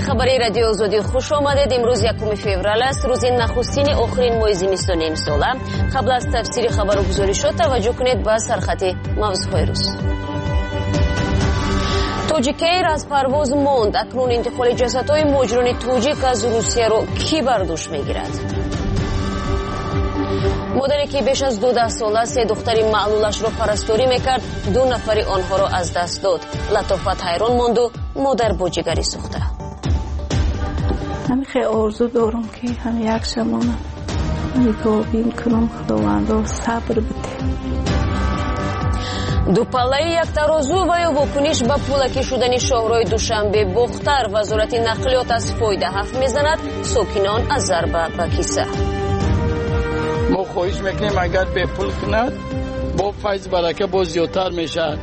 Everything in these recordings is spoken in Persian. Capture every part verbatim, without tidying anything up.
خبری رادیو آزادی خوش آمدید. امروز یکم فوریه است، روز نخستین آخرین ماه زمستان امسال. قبل از تفسیر خبر و گزارشات توجه کنید به سرخط موضوعهای روز. توجیک ایر از پرواز ماند. اکنون انتقال جسدهای مهاجران توجیک از روسیه را کی بر دوش میگیرد؟ مادری که بیش از دو ساله سه دختری معلولش را پرستاری میکرد، دو نفری آنها را از دست داد. لطافت حیران ماند و مادر با جگری سوخته. همین خیلی آرزو دارم که همین یک شمانه نگاهیم کنم خداوندا صبر بده. دو پله یک ترازو و یا واکنش به پولکی شدن شهرهای دوشنبه. بختر وزارت نقلیات از فایده حرف میزند، ساکنان از ضربه به کیسه. ما خواهش میکنیم اگر به پول کند با فیض برکه باز زیادتر میشه.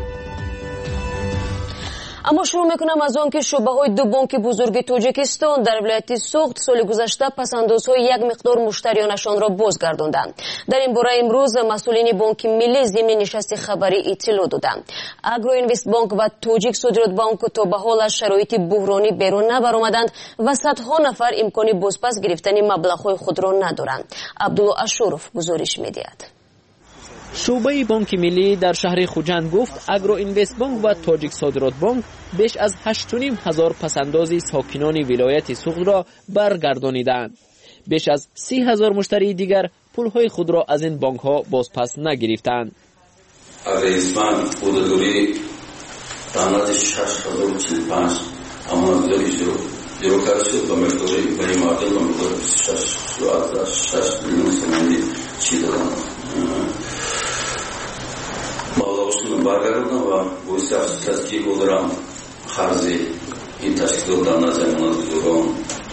اما شروع میکنم از آن که شعبه های دو بانک بزرگ تاجیکستان در ولایت سوخت سال گذشته پسندازهای یک مقدار مشتریانشان را بازگرداندند. در این باره امروز مسئولین بانک ملی ضمن نشست خبری اطلاع دادند. اگرو اینوست بانک و تاجیک صادرات بانک تا به حال از شرایط بحرانی بیرون نبرآمدند و صدها نفر امکان بازپس گرفتن مبلغ‌های خود را ندارند. عبدالله اشرف گزارش می‌دهد. شعبه بانک ملی در شهر خوجند گفت اگرو اینوست بانک و تاجیک صادرات بانک بیش از هشت و نیم هزار پسنداز ساکنان ولایت سوخت را برگردانیدند. بیش از سی هزار مشتری دیگر پولهای خود را از این بانک ها بازپس نگرفتند. رئیسمان خوددوری رانات شش هزار و چهل و پنج امانتداری شروع جلو کرد شد و مقداری به این معادل و مقدار شش میلیون سومانی چی دادن. مبلغشون برگردوندن و باعث افسوس است که بودرم خرج این تشکیلات در نظر امانتگزاران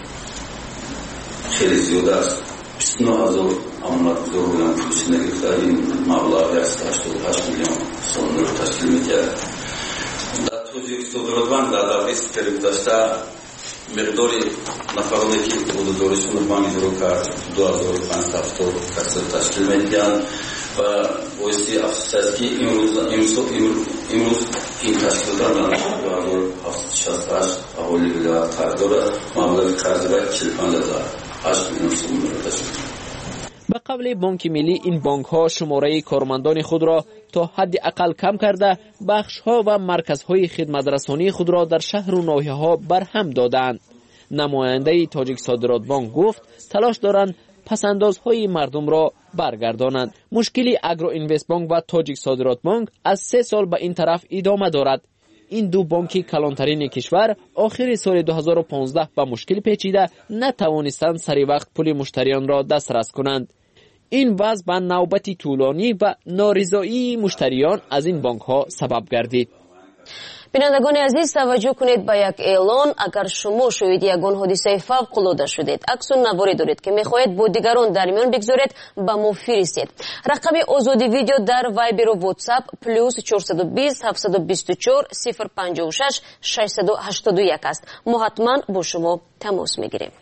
خیلی زیاده است. بیست و نه هزار امانتگزار بودن پولش نگرفته. این مبلغ هشتاد و هشت میلیون سوم رو تشکیل میکرد. در توجیه صادرات بانک در دوره سپری گذشته مقدار نفرانی که بوددارشون رو بانک اجرا کرد دو هزار و پانصد و هفتاد کسر تشکیل میکرد و باعث افسوس است که امروز امروز این تشکیلات در دو هزار و هفتصد و شصت و هشت اهالی ولایت خرج دارد. مبلغ خرج را چهل و پنج هزار و هشت میلیون سوم را تشکیل می‌کند. به قول بانک ملی این بانک ها شماره کارمندان خود را تا حد اقل کم کرده بخش ها و مرکز های خدمت رسانی خود را در شهر و ناحیه ها برهم دادند. نماینده تاجیک صادرات بانک گفت تلاش دارند پسندازهای مردم را برگردانند. مشکلی اگرو اینوست بانک و تاجیک صادرات بانک از سه سال به این طرف ادامه دارد. این دو بانک کلانترین کشور آخر سال دو هزار و پانزده با مشکل پیچیده نتوانستند سری وقت پول مشتریان را دسترس کنند. این وضع به نوبت طولانی و نارضایی مشتریان از این بانک ها سبب گردید. بینندگان عزیز توجه کنید به یک اعلان. اگر شما شاهد یگان حادثه فوق العاده شدید، عکس و نواری دارید که میخواهید با دیگران در میان بگذارید، به ما فرستید. رقم آزادی ویدیو در وایبر و واتساپ پلوس چهارصد و بیست هفتصد و بیست و چهار صفر پنجاه و شش ششصد و هشتاد و یک است. ما حتما با شما تماس میگیریم.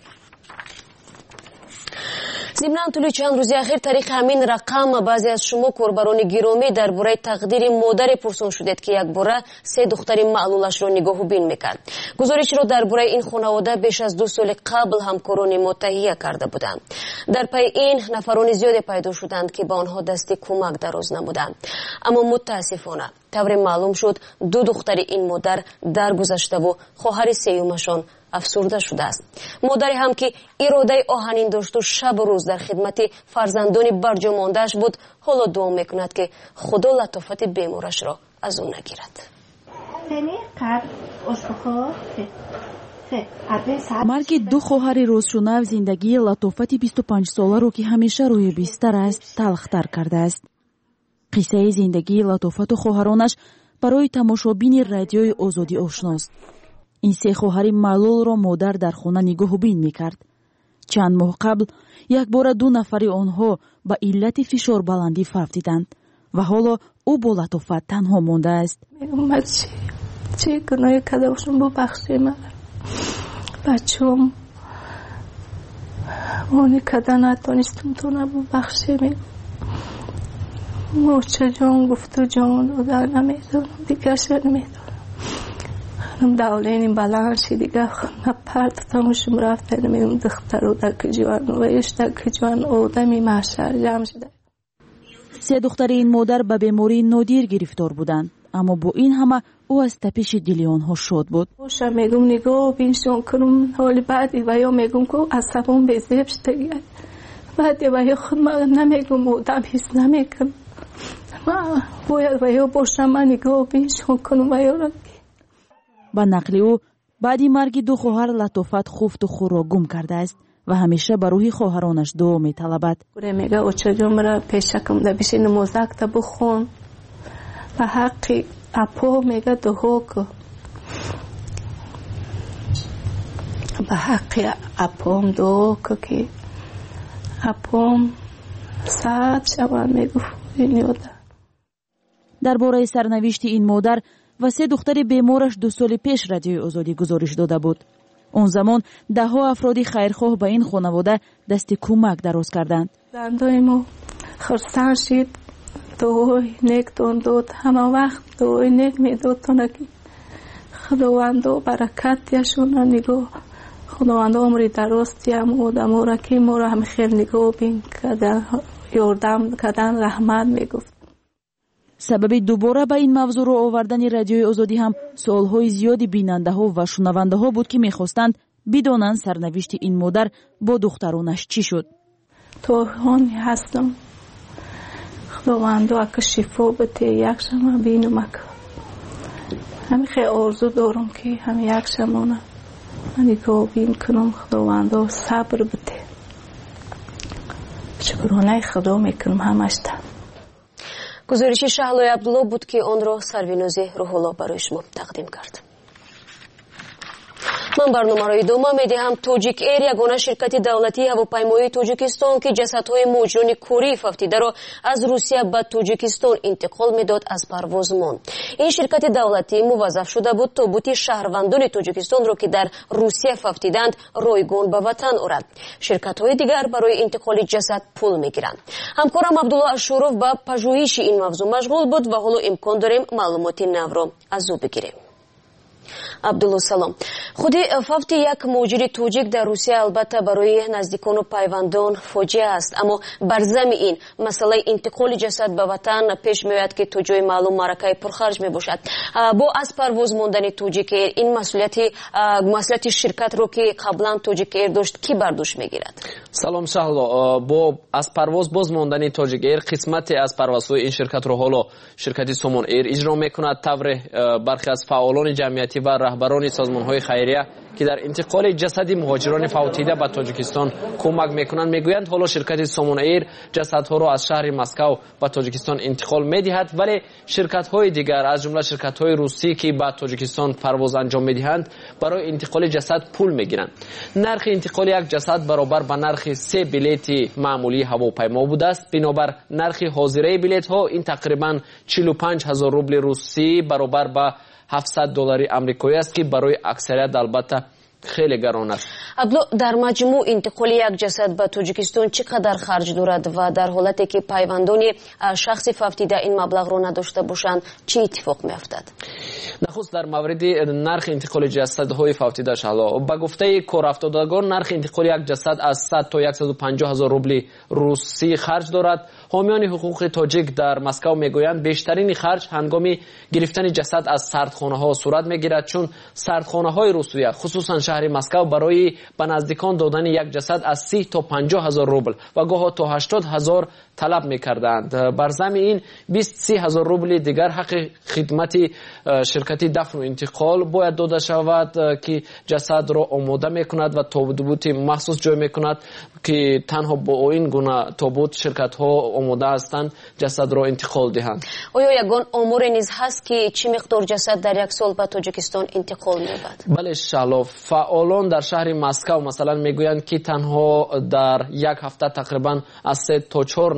ضمن طول چند روز اخیر تاریخ همین رقم بعضی از شما کاربران گرامی درباره تقدیر مادر پرسان شدید که یک باره سه دختر معلولش را نگاه و بین میکرد. گزارش را درباره این خانواده بیش از دو سال قبل همکاران ما تهیه کرده بودند. در پی این نفران زیادی پیدا شدند که به آنها دست کمک دراز نمودند. اما متاسفانه طور معلوم شد دو دختر این مادر درگذشته و خواهر سیومشان افسرده شده است. مادری هم که اراده آهنین داشت و شب و روز در خدمت فرزندان برجا مانده‌اش بود، حالا دعا میکند که خدا لطافت بیمارش را از او نگیرد. مرگ دو خواهر روزشناس زندگی لطافت بیست و پنج ساله رو که همیشه روی بستر است تلختر کرده است. قصه زندگی لطافت و خواهرانش برای تماشابین رادیوی آزادی آشناست. این سه خواهر معلول را مادر در خانه نگاه و بین میکرد. چند ماه قبل یک بار دو نفر آنها با علت فشار بلندی فوت دیدند و حالا او با لطافت تنها مانده است. میگم چی چی گناه کرده باشم ببخشی من. بچه‌ام اونی کده نتونستم تو نببخشی. میگم موچه جان گفت و جان دادن نمیدونم دیگه شد نمیدونم. هم دولین بلند شی دیگه پرت تماشم رفته نمیم دخترو در کجوان و ایش در کجوان آدمی محشر جمع شده. سه دختر این مادر به بیماری نادر گرفتار بودند، اما با این همه او از تپش دل آنها شاد بود. باشه میگم نگاه بینشون کنم حالی بعدی و یا میگم که عصبان به زیب شده بعدی و یا خود ما نمیگم آدم حس نمیکنم ما باید و یا باشه من نگاه بینشون کنم و یا را با نقل او بعدی مرگ دو خواهر لطافت خفت و خور را گم کرده است و همیشه بر روی خواهرانش دعا می‌طلبد. میگه او چجوم را پیشکم ده بشین موزک تا بخون و حقی اپو میگه دعا که به حقی اپوم دعا که اپوم ساعت شبان میگه یاده. درباره سرنوشت این مادر و سه دختر بیمارش دو سال پیش رادیوی آزادی گزارش داده بود. اون زمان ده ها افرادی خیرخواه به این خانواده دست کمک دراز کردند. زندای ما خرسان شد دعای نیک دون داد همه وقت دعای نیک می داد تا نکی خداوندو برکت یشون نگاه خداوندو عمری درستی هم آدم را که ما را هم خیلی نگاه بین کردن یاردم کردن رحمت می گفت. سبب دوباره به این موضوع رو آوردن رادیوی آزادی هم سوالهای زیادی بیننده ها و شنونده ها بود که میخواستند بدانند سرنوشت این مادر با دخترانش چی شد. توهانی هستم خداوندو اگه شفا بده یک شما بینم اگه همین خیلی آرزو دارم که همین یک شمانه من نگاه بین کنم خداوندو صبر بده شکرانه خدا میکنم همشتا. گزارش شهلای عبدالله بود که آن را سروینوز روح‌الله برای شما تقدیم کرد. من برنامه را ادامه میدهم. توجیک ایر یگانه شرکت دولتی هواپیمایی توجیکستان که جسدهای مهاجران کوری فوتیده را از روسیه به توجیکستان انتقال میداد از پرواز ماند. این شرکت دولتی موظف شده بود تابوت شهروندان توجیکستان را که در روسیه فوتیدند رایگان به وطن آورد. شرکت‌های دیگر برای انتقال جسد پول میگیرند. همکارم عبدالله اشوروف به پژوهش این موضوع مشغول بود و حالا امکان داریم معلومات نو را از او بگیریم. عبدالله سلام. خودی فوت یک مهاجر توجیک در روسیه البته برای نزدیکان و پیوندان فاجعه است، اما بر ضمن این مسئله انتقال جسد به وطن پیش میآید که تو جای معلوم معرکه پرخرج می باشد. با از پرواز ماندن توجیک ایر این مسئولیت مسئولیت شرکت رو که قبلا توجیک ایر داشت کی بر دوش میگیرد؟ سلام شهلا. با از پرواز باز ماندن توجیک ایر قسمتی از پروازهای این شرکت رو حالا شرکت سومون ایر اجرا میکند. طور برخی از فعالان جمعیتی و رهبران سازمان‌های خیریه که در انتقال جسد مهاجران فوتیده به تاجیکستان کمک میکنند میگویند حالا شرکت سومون ایر جسدها را از شهر مسکو به تاجیکستان انتقال میدهد، ولی شرکت‌های دیگر از جمله شرکت‌های روسی که به تاجیکستان پرواز انجام میدهند برای انتقال جسد پول میگیرند. نرخ انتقال یک جسد برابر به نرخ سه بلیت معمولی هواپیما بوده است. بنابر نرخ حاضره بلیط‌ها این تقریبا چهل و پنج هزار روبل روسی برابر به هفتصد دلار آمریکایی است که برای اکثریت البته خیلی گران است. عبدالله، در مجموع انتقال یک جسد به توجیکستان چقدر خرج دارد و در حالتی که پیوندان شخص فوتیده این مبلغ را نداشته باشند چه اتفاق میافتد؟ نخست در مورد نرخ انتقال جسدهای فوتیده شهلا به گفته کارافتادگان نرخ انتقال یک جسد از صد تا صد و پنجاه هزار روبل روسی خرج دارد. حامیان حقوق تاجیک در مسکو میگویند بیشترین خرج هنگام گرفتن جسد از سردخانه ها صورت میگیرد، چون سردخانه های روسیه خصوصا شهر مسکو برای به نزدیکان دادن یک جسد از سی تا پنجاه هزار روبل و گاه تا هشتاد هزار طلب میکردند. بر ضمن این بیست سی هزار روبل دیگر حق خدمت شرکت دفن و انتقال باید داده شود که جسد را آماده میکند و تابوت مخصوص جای میکند که تنها با این گونه تابوت شرکت ها آماده هستند جسد را انتقال دهند. آیا یگان امور نیز هست که چه مقدار جسد در یک سال به تاجیکستان انتقال می‌یابد؟ بله شهلا، فعالان در شهر مسکو مثلا میگویند که تنها در یک هفته تقریبا از سه تا چهار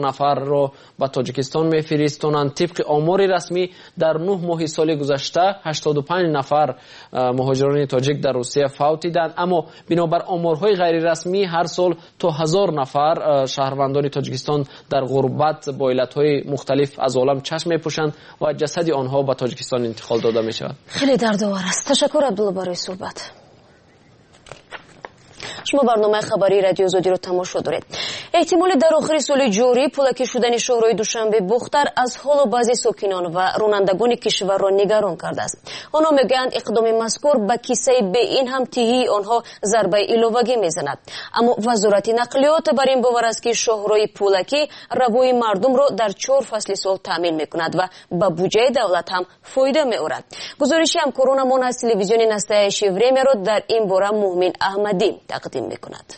نفر به تاجیکستان میفرستانند. طبق آمار رسمی در نه ماه سال گذشته هشتاد و پنج نفر مهاجران تاجیک در روسیه فوت دیدند، اما بنابر آمارهای غیر رسمی هر سال تا هزار نفر شهروندان تاجیکستان در غربت با علتهای مختلف از عالم چشم میپوشند و جسد آنها به تاجیکستان انتقال داده می شود. خیلی دردآور است. تشکر عبدالله برای صحبت. شما برنامه خبری رادیو آزادی رو تماشا دارید. احتمال در آخر سال جاری پولکی شدن شهرهای دوشنبه بختر از حال بعضی ساکنان و رانندگان کشور را نگران کرده است. آنها میگویند اقدام مذکور به کیسه به این هم تیهی آنها ضربه ایلوگی میزند. اما وزارت نقلیات بر این باور است که شهرهای پولکی روی مردم را در چهار فصل سال تامین میکند و به بودجه دولت هم فایده میآورد. گزارشی همکارانمان از تلویزیون نسته شیوریمی را در این باره مؤمن احمدی تقدیم میکند.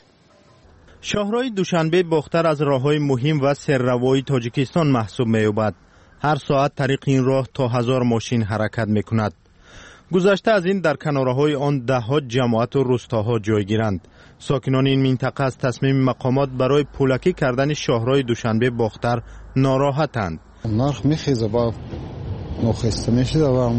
شهرهای دوشنبه بختر از راههای مهم و سرروای تاجیکستان محسوب می‌یابد. هر ساعت طریق این راه تا هزار ماشین حرکت می‌کند. گذشته از این در کناره‌های آن ده‌ها جماعت و روستاها جای گیرند. ساکنان این منطقه از تصمیم مقامات برای پولکی کردن شهرهای دوشنبه بختر ناراحتند. نرخ می‌خیزه با نخسته میشه و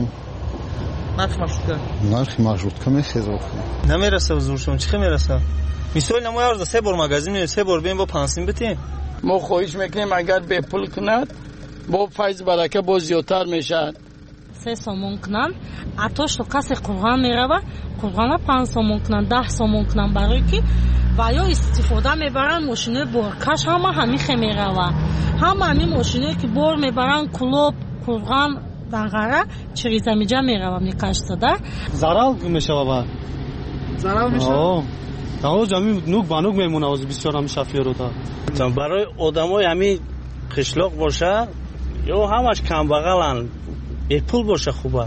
نرخ مشروطه نرخ مشروطه می‌خیزه نمیرسه زورشون چی میرسه. مثال نمو یارز سه بار مغازه می سه بار بیم با پانسیم بتیم. ما خواهش میکنیم اگر به پول کند با فیض برکه با زیادتر میشد. سه سومون کنن اتوش تو کسی قرغان میره قرغان پنج سومون کنن ده سومون کنن برای که و یا استفاده میبرن ماشین برکش همه همین خمیره و همه همین ماشینه که بار میبرن کلوب قرغان دنگره چریزه میجا میره و میکشته ده زرال میشه بابا زرال میشه آو جامی نوک بانوک میمونه از بسیار هم شفیه رو تا برای آدمای همین قشلاق باشه یا همش کم بغلن به پول باشه خوبه.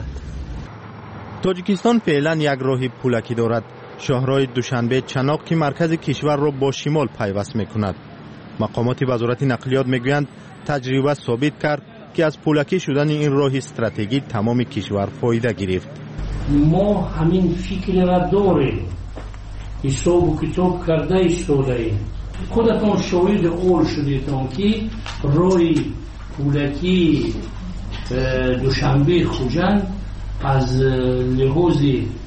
تاجیکستان فعلا یک راهی پولکی دارد. شهرهای دوشنبه چناق که مرکز کشور را با شمال پیوست میکند. مقامات وزارت نقلیات میگویند تجربه ثابت کرد که از پولکی شدن این راه استراتژی تمام کشور فایده گرفت. ما همین فکر را داریم. حساب و کتاب کرده ایستاده ایم. خودتان شاهد اول شدیدتان که روی پولکی دوشنبه خوجند از لحاظ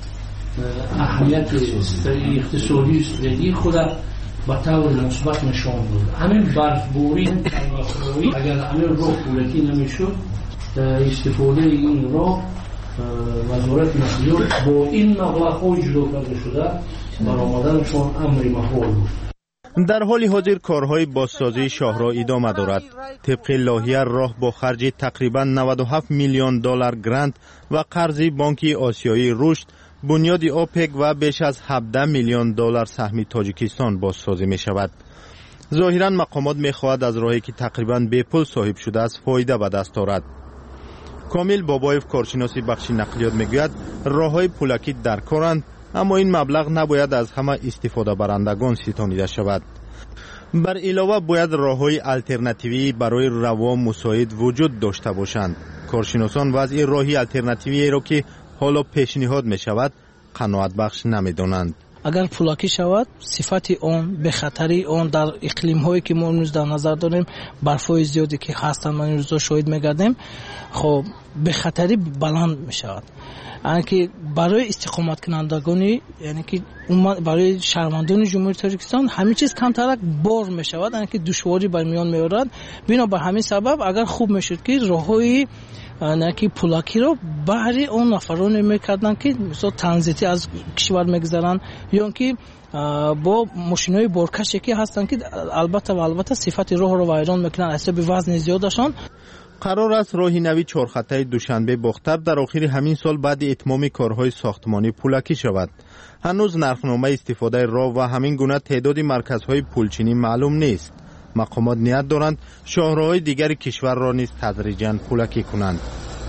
اهمیت اقتصادی و استراتژی خود به طور مثبت نشان داد. همین برفباری اگر همین راه پولکی نمیشد استفاده این راه وزارت نقلیات با این مبلغ جدا کرده شده برآمدنشان امر محال بود. در حال حاضر کارهای بازسازی شهرها ادامه دارد. طبق لایحه راه با خرج تقریبا نود و هفت میلیون دلار گرانت و قرض بانک آسیایی رشد، بنیاد اوپک و بیش از هفده میلیون دلار سهم تاجیکستان بازسازی می شود. ظاهرا مقامات می خواهد از راهی که تقریبا به پول صاحب شده است فایده به دست آورد. کامل بابایف کارشناسی بخش نقلیات میگوید راههای پولکی در کارند، اما این مبلغ نباید از همه استفاده برندگان ستانیده شود. بر علاوه باید راههای الटरनेटिव्ی برای روا مساعد وجود داشته باشند. کارشناسان وضع راهی الटरनेटिव्ی را که حالا پیشنهاد می شود قناعت بخش نمی دانند. اگر پولکی شود صفت آن به خطری آن در اقلیم هایی که ما امروز در نظر داریم برفای زیادی که هستند من روزا شاهد میگردیم خب به خطری بلند می شود. یعنی که برای استقامت کنندگانی یعنی که برای شهروندان جمهوری تاجیکستان همه چیز کمتر بار می شود، یعنی که دشواری بر میان می آورد. بنا به همین سبب اگر خوب می شد که راههای نه که پولاکی رو بهری اون نفران میکردن که مثلا ترانزیتی از کشور میگذرن یا که با ماشینای بارکشی که هستن که البته و البته صفت راه رو ویران میکنن اصلا به وزن زیادشان. قرار است راهی نوی چهارخطه دوشنبه بختر در آخر همین سال بعد اتمام کارهای ساختمانی پولکی شود. هنوز نرخنامه استفاده راه و همین گونه تعداد مرکزهای پولچینی معلوم نیست. مقامات نیت دارند شهرهای دیگر کشور را نیز تدریجاً پولکی کنند.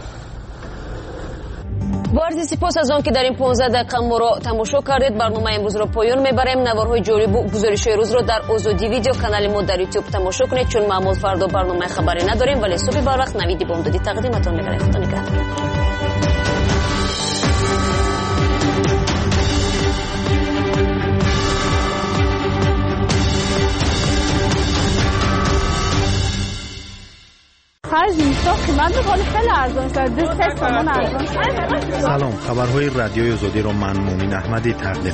با عرض سپاس از آن که در این پانزده دقیقه ما را تماشا کردید. برنامه امروز را پایان میبریم. نوارهای جالب و گزارش‌های روز را در آزادی ویدیو کانال ما در یوتیوب تماشا کنید. چون معمول فردا برنامه خبری نداریم ولی صبح بر وقت نویدی بامدادی تقدیمتان می‌کنیم. خدا نگهدار. خرج نیستا قیمت ولی خیلی ارزان است. دو سه تومان ارزان است. سلام، خبرهای رادیوی آزادی را من مومن احمدی تقدیم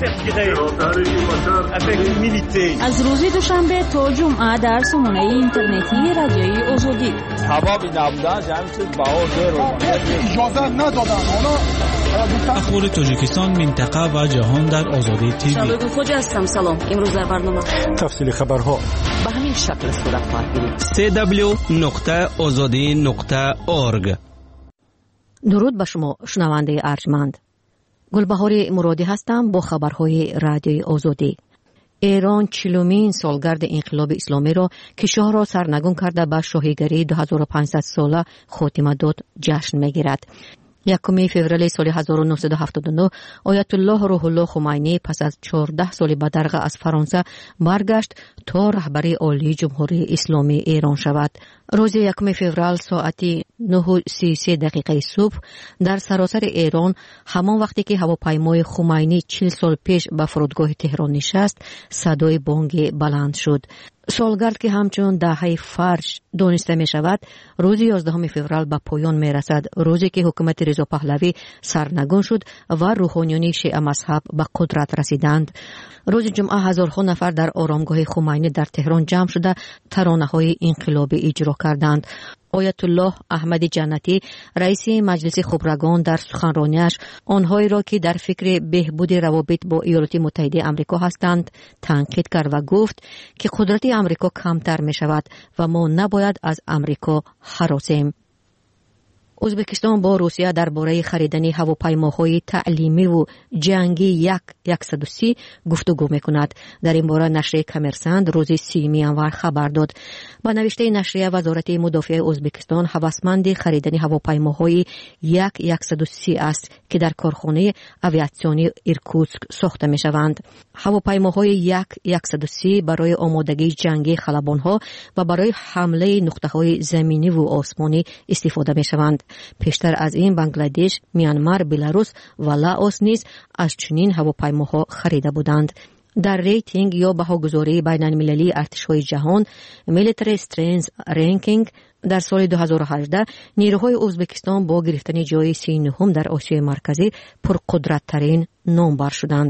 می‌کنم. از روز دوشنبه تا جمعه در سامانه اینترنتی رادیوی آزادی. هوا بی‌نبوده جمع شد باور رو اجازه ندادن. حالا اخبار تاجیکستان، منطقه و جهان در آزادی تیوی. شبگون خوجا هستم. سلام. امروز در برنامه تفصیل خبرها به همین شکل صورت خواهد گرفت. سی دبلیو نقطه آزادی نقطه اورگ. درود به شما شنونده ارجمند. گلبهار مرادی هستم با خبرهای رادیوی آزادی. ایران چهلمین سالگرد انقلاب اسلامی را که شاه را سرنگون کرده به شاهیگری دو هزار و پانصد ساله خاتمه داد جشن میگیرد. یکم فوریه سال هزار و نهصد و هفتاد و نه آیت الله روح الله خمینی پس از چهارده سال به درگاه از فرانسه برگشت تا رهبری عالی جمهوری اسلامی ایران شود. روز یکم فوریه ساعت نه و سی و سه دقیقه صبح در سراسر ایران، همان وقتی که هواپیمای خمینی چهل سال پیش به فرودگاه تهران نشست، صدای بانگ بلند شد. سالگرد که همچون دهه فرش دانسته می شود، روز یازدهم فوریه به پایان می رسد، روزی که حکومت رضا پهلوی سرنگون شد و روحانیون شیعه مذهب به قدرت رسیدند. روز جمعه هزارها نفر در آرامگاه خمینی در تهران جمع شده ترانه‌های انقلابی اجرا کردند. آیت الله احمد جنتی، رئیس مجلس خبرگان، در سخنرانیش آنهایی را که در فکر بهبود روابط با ایالات متحده آمریکا هستند تنقید کرد و گفت که قدرت آمریکا کمتر می شود و ما نباید از آمریکا هراسیم. ازبکستان با روسیه درباره خریدن هواپیماهای تعلیمی و جنگی یک صد و سی گفتگو میکند. در این باره نشریه کمرسند روز سی میانور خبر داد. با نوشته نشریه، وزارت مدافع ازبکستان هوسمند خریدن هواپیماهای یک صد و سی است که در کارخانه آویاسیونی ایرکوتسک ساخته میشوند. هواپیماهای یک صد و سی برای آمادگی جنگی خلبانها و برای حمله نقطه‌های زمینی و آسمانی استفاده میشوند. پیشتر از این بنگلادش، میانمار، بلاروس و لاوس نیز از چنین هواپیماها خریده بودند. در ریتینگ یا بهاگذاری بین المللی ارتش‌های جهان، میلیتری استرنث رنکینگ، در سال دو هزار و هجده نیروهای ازبکستان با گرفتن جای سی و نه در آسیای مرکزی پرقدرت‌ترین نامبر شدند.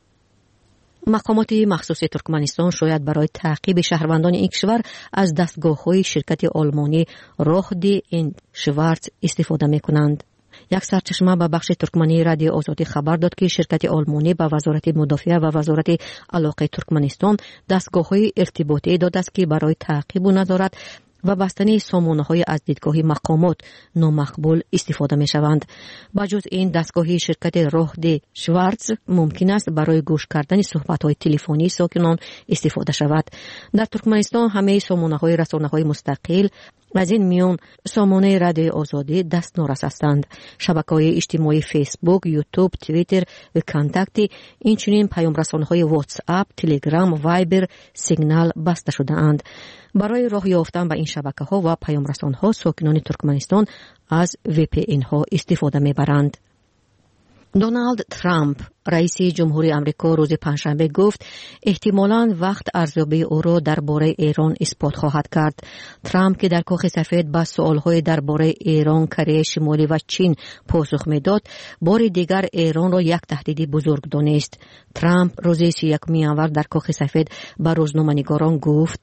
مقامات مخصوص ترکمنستان شاید برای تعقیب شهروندان این کشور از دستگاه‌های شرکت آلمانی راهدی این شوارتز استفاده می‌کنند. یک سرچشمه به بخش ترکمنی رادیو آزادی خبر داد که شرکت آلمانی به وزارت مدافع و وزارت علاقه ترکمنستان دستگاه‌های ارتباطی داده است که برای تعقیب و نظارت و بستن سامانه‌های از دیدگاه مقامات نامقبول استفاده می‌شوند. بجز این، دستگاه شرکت راهدی شوارتز ممکن است برای گوش کردن صحبت‌های تلفنی ساکنان استفاده شود. در ترکمنستان همه سامانه‌های رسانه‌های مستقل، از این میان سامانه رادیو آزادی، دست نورس هستند. شبکه‌های اجتماعی فیسبوک، یوتیوب، توییتر و کانتاکتی، اینچنین پیام رسانه‌های واتس اپ، تلگرام، وایبر، سیگنال بسته شده اند. برای راه یافتن به این شبکه‌ها و پیام رسان‌ها، ساکنان ترکمنستان از وی پی ان ها استفاده می‌برند. دونالد ترامپ، رئیس جمهوری آمریکا، روز پنجشنبه گفت احتمالاً وقت ارزیابی او را درباره ایران اثبات خواهد کرد. ترامپ که در کاخ سفید با سوال‌های درباره ایران، کره شمالی و چین پاسخ می‌داد، بار دیگر ایران را یک تهدید بزرگ دانست. ترامپ روز سی و یک میانور در کاخ سفید به روزنامه‌نگاران گفت: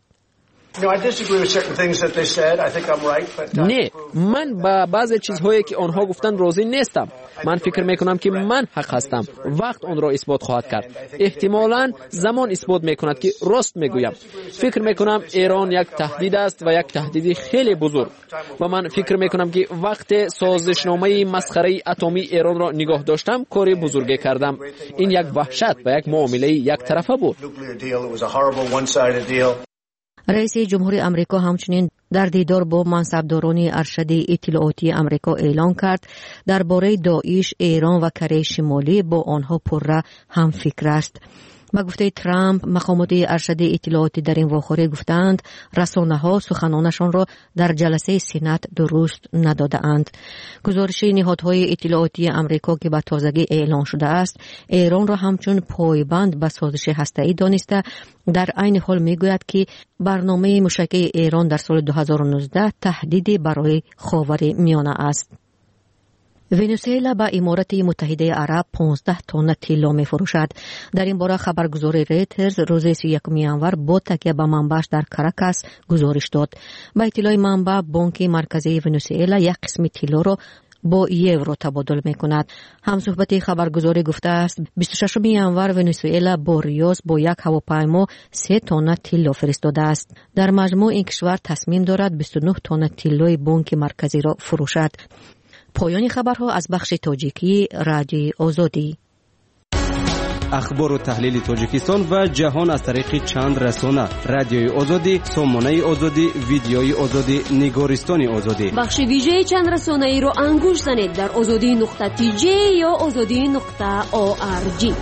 نه، من با بعضی چیزهایی که آنها گفتند راضی نیستم. من فکر میکنم که من حق هستم. وقت آن را اثبات خواهد کرد. احتمالاً زمان اثبات میکند که راست میگویم. فکر میکنم ایران یک تهدید است و یک تهدید خیلی بزرگ. و من فکر میکنم که وقت سازشنامه مسخره اتمی ایران را نگاه داشتم، کار بزرگی کردم. این یک وحشت و یک معامله یک طرفه بود. رئیس جمهوری آمریکا همچنین در دیدار با منصبداران ارشد اطلاعاتی آمریکا اعلان کرد درباره داعش، ایران و کره شمالی با آنها پرره هم فکر است. با گفته ترامپ، مقامات ارشد اطلاعاتی در این واخوره گفتند رسانه‌ها سخنانشان را در جلسه سنات درست نداده‌اند. گزارش نهادهای اطلاعاتی آمریکا که به تازگی اعلان شده است، ایران را همچون پایبند به سازش هسته‌ای دانسته، در عین حال میگوید که برنامه موشکی ایران در سال دو هزار و نوزده تهدیدی برای خاورمیانه است. ونزوئلا به امارات متحده عرب پانزده تن طلا می فروشد. در این باره خبرگزاری ریترز روز سی و یکم ژانویه با تکیه به منبعش در کاراکاس گزارش داد. با اطلاع منبع، بانک مرکزی ونزوئلا یک قسم طلا را با یورو تبادل می کند. همصحبت خبرگزاری گفته است بیست و ششم ژانویه ونزوئلا با ریاض با یک هواپیما سه تن طلا فرستاده است. در مجموع این کشور تصمیم دارد بیست و نه تن طلای بانک مرکزی را فروشد. پایان خبرها از بخش تاجیکی رادیوی آزادی. اخبار و تحلیل تاجیکستان و جهان از طریق چند رسانه: رادیوی آزادی، سامانه آزادی، ویدیوی آزادی، نگارستان آزادی. بخش ویژه چند رسانه ای را انگوش زنید در آزادی نقطه تی جی یا آزادی نقطه او آر جی.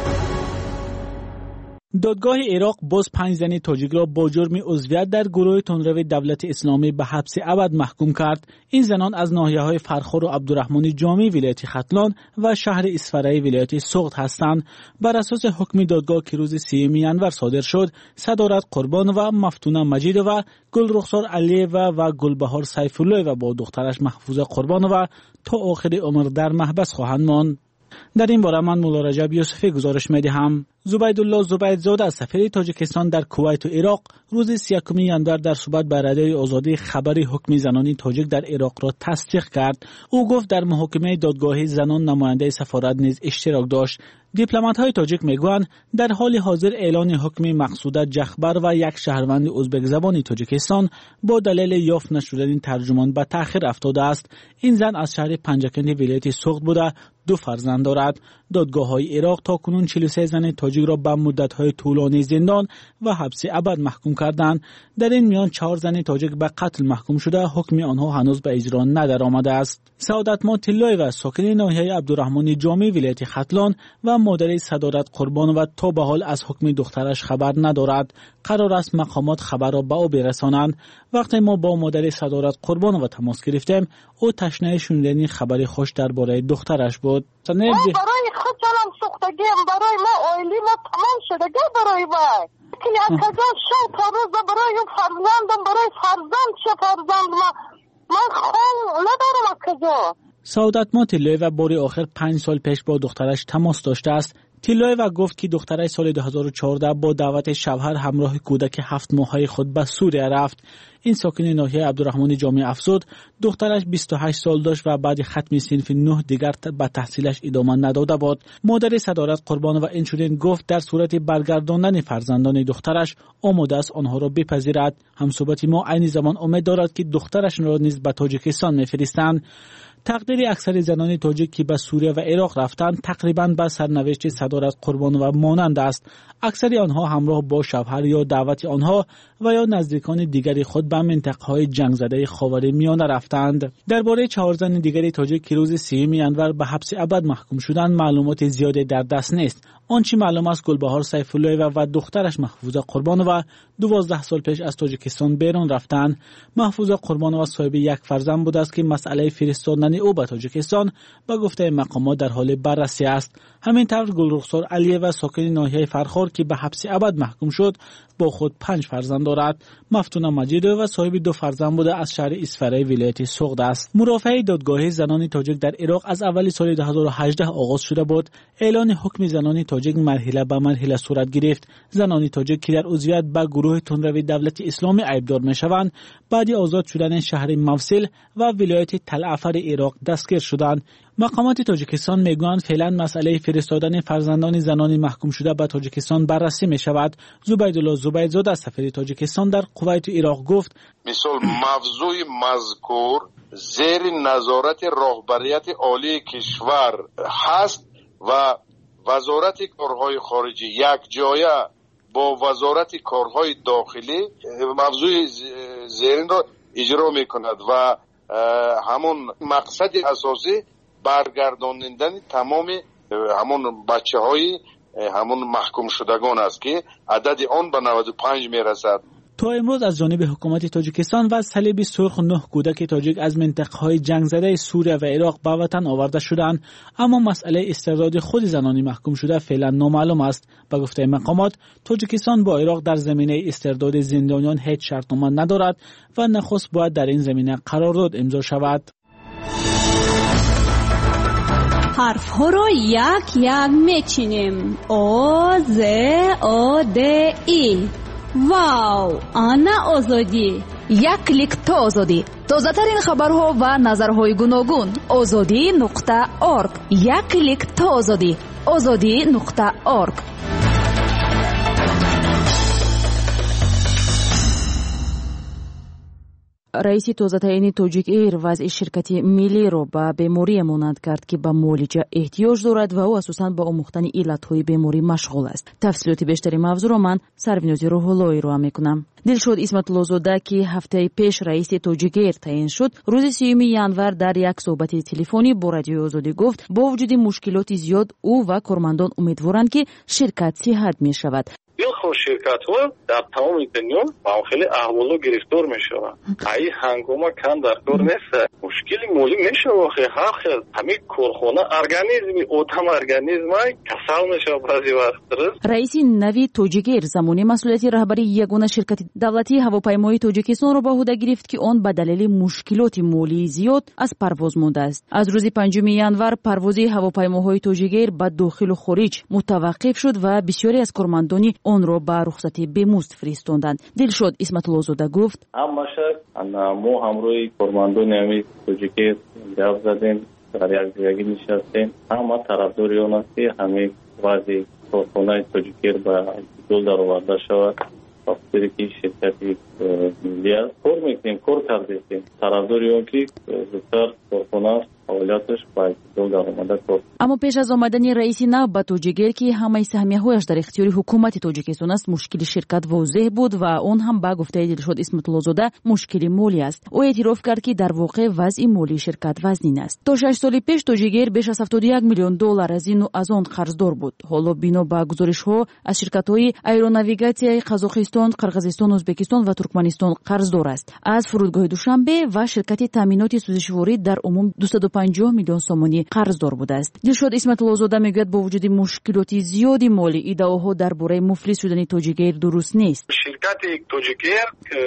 دادگاه عراق باز پنج زن تاجیک را با جرم عضویت در گروه تندرو دولت اسلامی به حبس ابد محکوم کرد. این زنان از ناحیه‌های فرخار و عبدالرحمن جامی ولایت ختلان و شهر اسفرای ولایت سغد هستند. بر اساس حکم دادگاه که روز سیوم ژانویه صادر شد، صدارت قربان و مفتونه مجید و گل رخسار علیه و و گلبهار سیف الله و با دخترش محفوظه قربان و تا آخر عمر در محبس خواهند ماند. در این باره من مولا رجب یوسفی گزارش می‌دهم. زبیدالله زبیدزاده از سفیر تاجیکستان در کویت و عراق روز سی و یکم ژانویه در صحبت با رادیوی آزادی خبر حکم زنانی تاجیک در عراق را تصدیق کرد. او گفت در محاکمه دادگاهی زنان نماینده سفارت نیز اشتراک داشت. دیپلمات‌های تاجیک میگویند در حال حاضر اعلان حکم مقصوده جخبر و یک شهروند ازبک زبان تاجیکستان با دلیل یافت نشدن ترجمان به تأخیر افتاده است. این زن از شهر پنجکنی ولایت سغد بوده، دو فرزند دارد. دادگاه‌های عراق تاکنون چهل و سه زن تاجیک را به مدت‌های طولانی زندان و حبس ابد محکوم کردند. در این میان چهار زن تاجیک به قتل محکوم شده، حکم آنها هنوز به اجرا ندرآمده است. سعادت‌ما طلایی و ساکن ناحیه عبدالرحمن جامی ولایت ختلان و مادر صدارت قربان و تا به حال از حکم دخترش خبر ندارد. قرار است مقامات خبر را به او برسانند. وقتی ما با مادر صدارت قربان و تماس گرفتیم، او تشنه شنیدن خبر خوش درباره دخترش بود. برای خود جانم سوختگیم، برای ما اویلی ما تمام شدگی برای ما که از کجا شد تا روز برای فرزندم، برای فرزند چه فرزند ما من خون ندارم از کجا. سعادت‌ما طلایی و باری آخر پنج سال پیش با دخترش تماس داشته است. طلایی و گفت که دخترش سال دو هزار و چهارده با دعوت شوهر همراه کودک هفت ماهه خود به سوریه رفت. این ساکن ناحیه عبدالرحمن جامی افزود دخترش بیست و هشت سال داشت و بعد ختم صنف نه دیگر به تحصیلش ادامه نداده بود. مادر صدارت قربان و اینچنین گفت در صورت برگرداندن فرزندان دخترش آماده است آنها را بپذیرد. همصحبت ما عین زمان امید دارد که دخترش را نیز به تاجیکستان میفرستند. تقدیر اکثر زنان تاجیک که به سوریه و عراق رفتند تقریباً به سرنوشت صدارت قربان و مانند است. اکثر آنها همراه با شوهر یا دعوت آنها و یا نزدیکان دیگری خود به منطقه‌های جنگ زده خاورمیانه رفتند. درباره چهار زن دیگری تاجیک که روز سیوم ژانویه به حبس ابد محکوم شدند معلومات زیادی در دست نیست. آنچه معلوم است گلبهار سیف الله و, و دخترش محفوظه قربان و دوازده سال پیش از تاجیکستان بیرون رفتند. محفوظه قربان و صاحب یک فرزند بود است که مسئله فرستادن او به تاجیکستان به گفته مقامات در حال بررسی است. همینطور گلرخسار علیه و ساکن ناحیه فرخار که به حبس ابد محکوم شد با خود پنج فرزند دارد. مفتونه مجید و صاحب دو فرزند بوده از شهر اسفرای ولایت سغد است. مرافعه دادگاه زنان تاجیک در عراق از اول سال دو هزار و هجده آغاز شده بود. اعلان حکم زنان تاجیک مرحله به مرحله صورت گرفت. زنان تاجیک که در عضویت به گروه تندرو دولت اسلامی عیبدار میشوند بعد آزاد شدن شهر موصل و ولایت تل عفر عراق دستگیر شدند. مقامات تاجیکستان میگویند فعلا مسئله فرستادن فرزندان زنان محکوم شده به تاجیکستان بررسی می شود. زبیدالله زبیدزاده از سفیر تاجیکستان در کویت و عراق گفت مثال موضوع مذکور زیر نظارت راهبریت عالی کشور هست و وزارت کارهای خارجی یک جایه با وزارت کارهای داخلی موضوع زیرین را اجرا می کند و همون مقصد اساسی برگرداندن تمام همون بچه های همون محکوم شدگان است که عدد آن به نود و پنج میرسد. تا امروز از جانب حکومت تاجیکستان و صلیب سرخ نه کودک تاجیک از منطقه‌های جنگ زده سوریه و عراق به وطن آورده شدند، اما مسئله استرداد خود زنان محکوم شده فعلا نامعلوم است. به گفته مقامات تاجیکستان با عراق در زمینه استرداد زندانیان هیچ شرطنامه ندارد و نخست باید در این زمینه قرارداد امضا شود. حرف ها رو یک یک میچینیم. او ز او د ای. واو، آنا آزادی. یک کلیک تا آزادی. تازه ترین خبرها و نظرهای گوناگون. آزادی نقطه اورگ. یک کلیک تا آزادی. آزادی نقطه اورگ. رئیس تازه تعیین تاجیک ایر وضع شرکت ملی را به بیماری مانند کرد که به معالجه احتیاج دارد و او اساساً با آموختن علتهای بیماری مشغول است. تفصیلات بیشتری موضوع را من سروناز روح‌اللهی رو میکنم. دلشاد اسمت الله زاده که هفته پیش رئیس تاجیک ایر تعیین شد، روز سیوم ینور در یک صحبت تلفنی با رادیوی آزادی گفت با وجود مشکلات زیاد او و کارمندان امیدوارند که شرکت صحت می شود. билхо ширкатҳо дар тамоми дунё ба хеле аҳволо гирифтор мешаванд. ай ҳангома кам дар кор нест. мушкили молӣ мешава. охе ҳар хел ҳамин корхона организми одам организмай касал мешава баъзи вақт. раиси нави тоҷикер замони масъулияти раҳбари ягона ширкати давлатии ҳавопаймоии тоҷикистонро ба ӯҳда гирифт ки он ба далели мушкилоти молии зиёд аз парвоз мондааст. аз рӯзи панҷуми январ парвози ҳавопаймоҳои тоҷикер ба дохилу хориҷ мутаваққиф шуд ва бисёре аз кормандони онро ба рухсати бемузд фиристонданд. дилшод исматуллозода гуфт: ҳамаша мо ҳамроҳи кормандони ҳамин тоҷикер гап задем, дар якҷоягӣ нишастем. ҳама тарафдори он аст ки ҳамин вазъи корхонаи тоҷикер ба ҷол дароварда шавад. вақте ки ширкати миллӣ аст кор мекунем, кор кардем. тарафдори он ки зудтар корхона фаъолияташ ба ҷол даромада кор. аммо пеш аз омадани раиси нав ба тоҷикер ки ҳамаи саҳмияҳояш дар ихтиёри ҳукумати тоҷикистон аст, мушкили ширкат возеҳ буд ва он ҳам ба гуфтаи дилшод исматуллозода мушкили молӣ аст. ӯ эътироф кард ки дар воқеъ вазъи молии ширкат вазнин аст. то шаш соли пеш тоҷикер беш аз ҳафтоду як миллион доллар аз ину аз он қарздор буд. ҳоло бино ба гузоришҳо аз ширкатҳои аэронавигатсияи қазоқистон, қирғизистон, ӯзбекистон ва туркманистон қарздор аст. аз фурудгоҳи душанбе ва ширкати таъминоти сӯзишворӣ дар умум дуюсту панҷоҳ миллион сомонӣ қарздор будааст. дилшод исматуллозода мегӯяд бо вуҷуди мушкилоти зиёди молӣ иддаоҳо дар бораи муфлис шудани тоҷикер дуруст нест. ширкати тоҷикер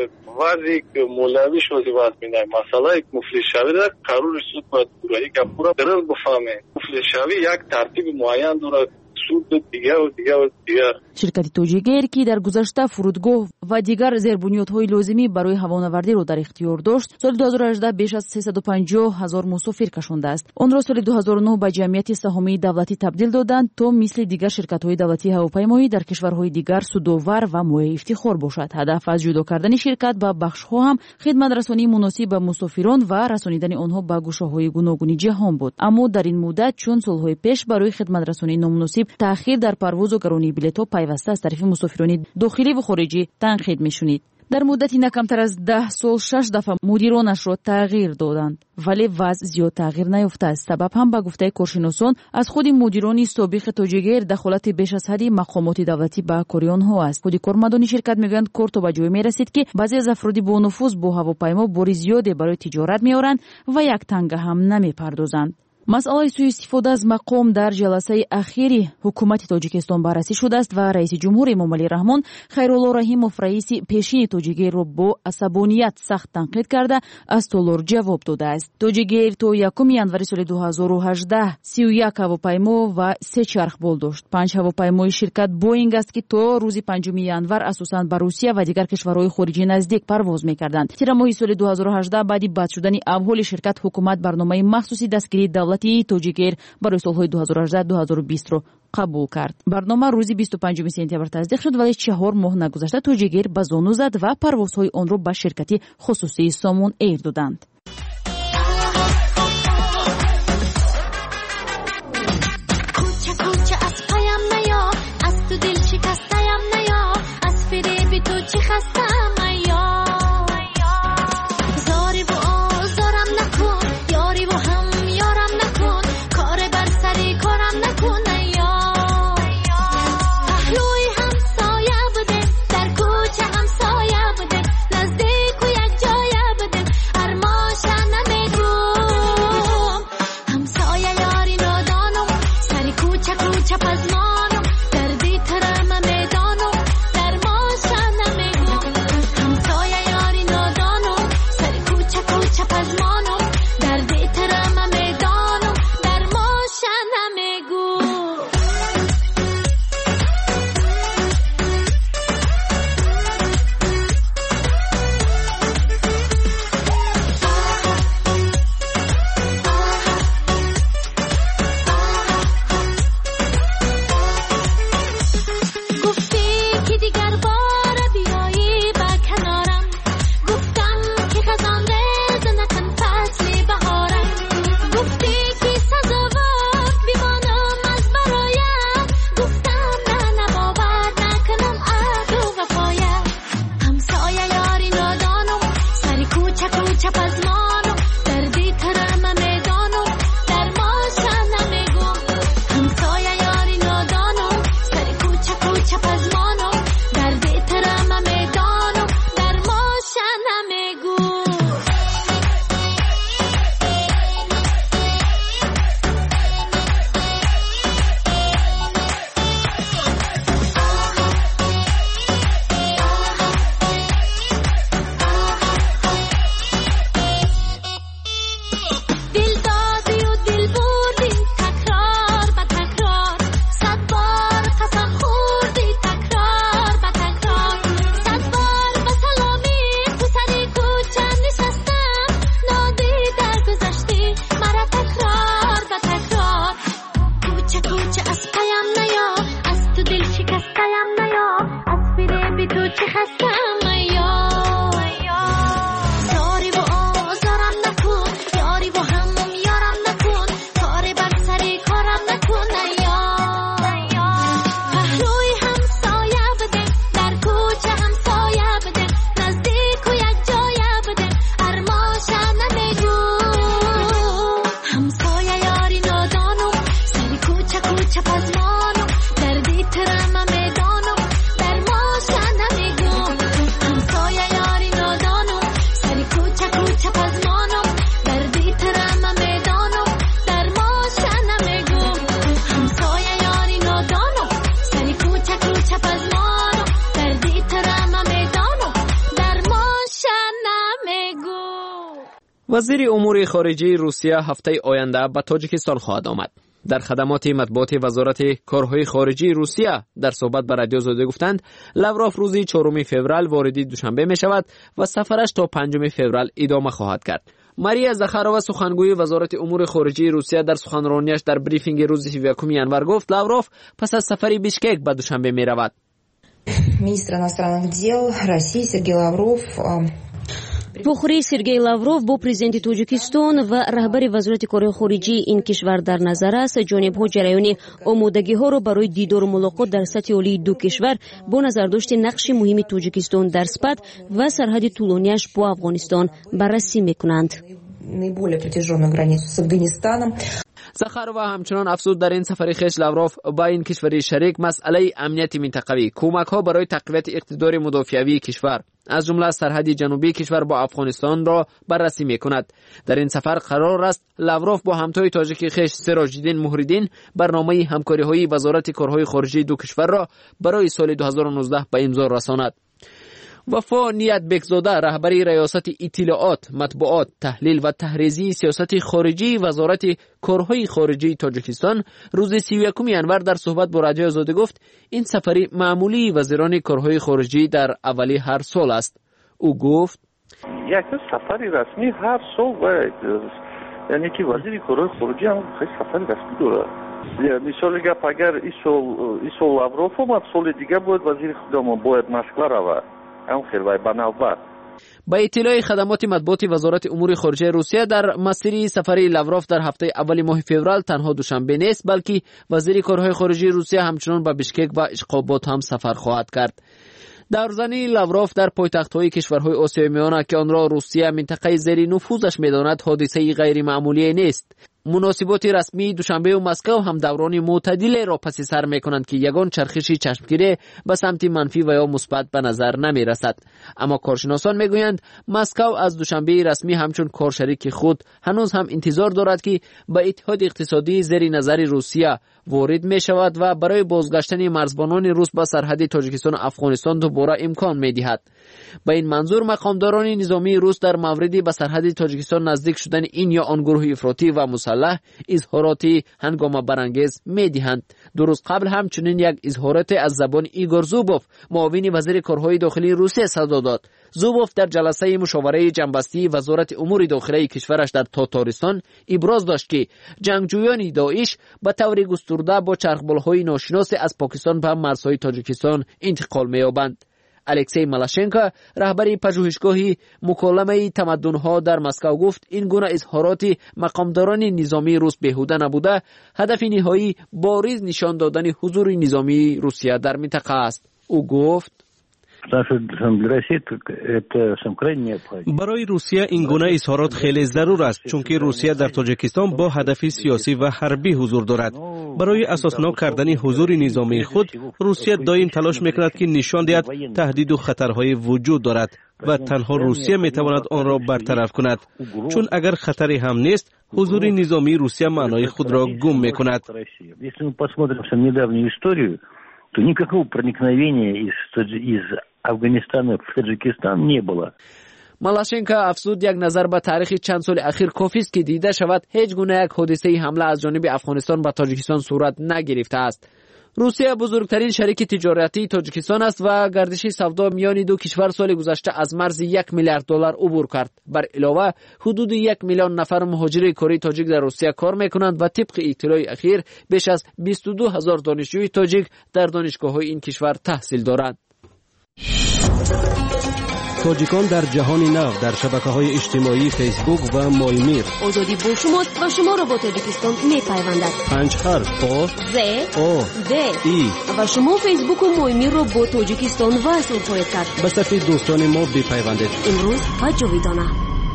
вазъи молиявӣ шози васт минай масъалаи муфлисшавида қарори суд бояд пурраи гапура дираз бифаҳме. муфлисшавӣ як тартиби муайян дорад. ширкати тоҷикер ки дар гузашта фурудгоҳ ва дигар зербунёдҳои лозимӣ барои ҳавонавардиро дар ихтиёр дошт, соли ду ҳазору ҳаждаҳ беш аз сесаду панҷоҳ ҳазор мусофир кашондааст. онро соли ду ҳазору нӯҳ ба ҷамъияти саҳомии давлатӣ табдил доданд, то мисли дигар ширкатҳои давлатии ҳавопаймоӣ дар кишварҳои дигар судовар ва моеъ ифтихор бошад. ҳадаф аз ҷудо кардани ширкат ба бахшҳо ҳам хидматрасонии муносиб ба мусофирон ва расонидани онҳо ба гӯшаҳои гуногуни ҷаҳон буд. аммо дар ин муддат чун солҳои пеш барои хидматрасонии номуносиб таъхир дар парвозу гаронии билетҳо пайваста аз тарафи мусофирони дохилӣ ва хориҷӣ танқид мешунид. дар муддати на камтар аз даҳ сол шаш дафъа мудиронашро тағйир доданд, вале вазъ зиёд тағйир наёфтааст. сабаб ҳам ба гуфтаи коршиносон аз худи мудирони собиқи тоҷикер дахолати беш аз ҳадди мақомоти давлатӣ ба кори онҳо аст. худи кормандони ширкат мегӯянд кор то ба ҷое мерасид ки баъзе аз афроди бонуфуз бо ҳавопаймо бори зиёде барои тиҷорат меоранд ва як танга ҳам намепардозанд. масъалаи сӯистифода аз мақом дар ҷаласаи ахири ҳукумати тоҷикистон баррасӣ шудааст ва раиси ҷумҳури эмомалӣ раҳмон хайрулло раҳимов раиси пешини тоҷикерро бо асабоният сахт танқид карда аз толор ҷавоб додааст. тоҷикер то якуми январи соли ду ҳазору ҳаждаҳ сию як ҳавопаймо ва се чархбол дошт. панҷ ҳавопаймои ширкат боинг аст ки то рӯзи панҷуми январ асосан ба русия ва дигар кишварҳои хориҷӣ наздик парвоз мекарданд. тира моҳи соли ду ҳазору ҳаждаҳ баъди бад шудани авҳоли ширкат ҳукумат барномаи махсуси дастгирии давлатии тоҷикер барои солҳои ду ҳазору ҳаждаҳ ду ҳазору бистро қабул кард. барнома рӯзи бисту панҷуми сентябр таздиқ шуд, вале чаҳор моҳ нагузашта тоҷикер ба зону зад ва парвозҳои онро ба ширкати хусусии Somon Air доданд. وزیر امور خارجه روسیه هفته آینده به تاجیکستان خواهد آمد. در خدمات مطبوعاتی وزارت کارهای خارجه روسیه در صحبت با رادیو آزادی گفتند لاوروف روز چهارم فوریه وارد دوشنبه می شود و سفرش تا پنجم فوریه ادامه خواهد کرد. ماریا زخارова سخنگوی وزارت امور خارجه روسیه در سخنرانیش در بریفینگ روز سی و یکم январ گفت لاوروف پس از سفری بیشکک به دوشنبه می رود. Министр иностранных дел России Сергей Лавров вохӯрии Сергей Лавров бо президенти Тоҷикистон ва раҳбари вазорати корҳои хориҷии ин кишвар дар назар аст. ҷонибҳо ҷараёни омодагиҳоро барои дидору мулоқот дар сатҳи олии ду кишвар бо назардошти нақши муҳими Тоҷикистон дар сипат ва сарҳади тӯлонияш бо Афғонистон баррасӣ мекунанд. наиболее протяженную границу с Афганистаном. زخارова همچنان افزود در این سفر خویش لاوروف با این کشور شریک مسئله امنیت منطقوی، کمک‌ها برای تقویت اقتدار مدافعی کشور از جمله سرحد جنوبی کشور با افغانستان را بررسی می‌کند. در این سفر قرار است لاوروف با همتای تاجیک خویش سراج‌الدین مهردین برنامه همکاری‌های وزارت کارهای خارجه دو کشور را برای سال دو هزار و نوزده به امضا رساند. وفا نیت بکزاده رهبری ریاست اطلاعات، مطبوعات، تحلیل و تحریزی سیاست خارجی وزارت کارهای خارجی تاجیکستان روز سی و یکم январ در صحبت با رادیو آزادی گفت این سفری معمولی وزیران کارهای خارجی در اولی هر سال است. او گفت یک سفری رسمی هر سال باید، یعنی که وزیر کارهای خارجی هم خیلی سفری رسمی داره. مثال گپ اگر این سال این سال لاوروف اومد، سال دیگه باید وزیر خودمون باید مسکو رود. با اطلاع خدمات مطبوعاتی وزارت امور خارجه روسیه در مسیر سفری لاوروف در هفته اول ماه فوریه تنها دوشنبه نیست، بلکه وزیر کارهای خارجه روسیه همچنان به بیشکک و اشقابات هم سفر خواهد کرد. در زنی لاوروف در پایتخت‌های کشورهای آسیای میانه که آن را روسیه منطقه زیر نفوذش می‌داند حادثه غیر معمولی نیست. مناسبات رسمی دوشنبه و مسکو هم دوران معتدل را پس سر می‌کنند که یگان چرخشی چشمگیری به سمت منفی و یا مثبت به نظر نمی‌رسد. اما کارشناسان می‌گویند مسکو از دوشنبه رسمی همچون کارشریک خود هنوز هم انتظار دارد که به اتحاد اقتصادی زیر نظر روسیه وارد می‌شود و برای بازگشتن مرزبانان روس به سرحد تاجیکستان و افغانستان دوباره امکان می‌دهد. با این منظور مقامداران نظامی روس در موردی به سرحد تاجیکستان نزدیک شدن این یا آن گروه افراطی و مسلح اظهاراتی هنگامه برانگیز می‌دهند. دو روز قبل همچنین یک اظهارات از زبان ایگور زوبوف معاون وزیر کارهای داخلی روسیه صدا داد. زوبوف در جلسه مشاوره جنبستی وزارت امور داخلی کشورش در تاتارستان ابراز داشت که جنگجویان داعش به طور گسترده با چرخبال‌های ناشناس از پاکستان به مرزهای تاجیکستان انتقال می‌یابند. الکسی مالاشنکو رهبری پژوهشگاه مکالمه تمدن‌ها در مسکو گفت این گونه اظهارات مقامداران نظامی روس بیهوده نبوده، هدف نهایی بارز نشان دادن حضور نظامی روسیه در منطقه است. او گفت برای روسیه این گونه اظهارات خیلی ضرور است، چون که روسیه در تاجیکستان با هدف سیاسی و حربی حضور دارد. برای اساسناک کردن حضور نظامی خود روسیه دائم تلاش میکند که نشان دهد تهدید و خطرهای وجود دارد و تنها روسیه میتواند آن را برطرف کند، چون اگر خطری هم نیست حضور نظامی روسیه معنای خود را گم میکند. то никакого проникновения из, из Афганистана в Таджикистан не было. مالاشنکو افزود یک نظر به تاریخ چند سال اخیر کافی است که دیده شود هیچ گونه یک حادثه حمله از جانب افغانستان به تاجیکستان صورت نگرفته است. روسیه بزرگترین شریک تجارتی تاجیکستان است و گردش سودا میان دو کشور سال گذشته از مرز یک میلیارد دلار عبور کرد. بر علاوه حدود یک میلیون نفر مهاجر کره تاجیک در روسیه کار میکنند و طبق اطلاع اخیر بیش از بیست و دو هزار دانشجوی تاجیک در دانشگاه‌های این کشور تحصیل دارند. تاجیکان در جهان نو در شبکه‌های اجتماعی فیسبوک و مایمیر. آزادی با شماست و شما را با تاجیکستان می‌پیوندد. پنج حرف آ ز آ د ای و شما فیسبوک و مایمیر را با تاجیکستان وصل خواهید کرد. به صفحه دوستان ما بپیوندید. امروز و جاویدانه.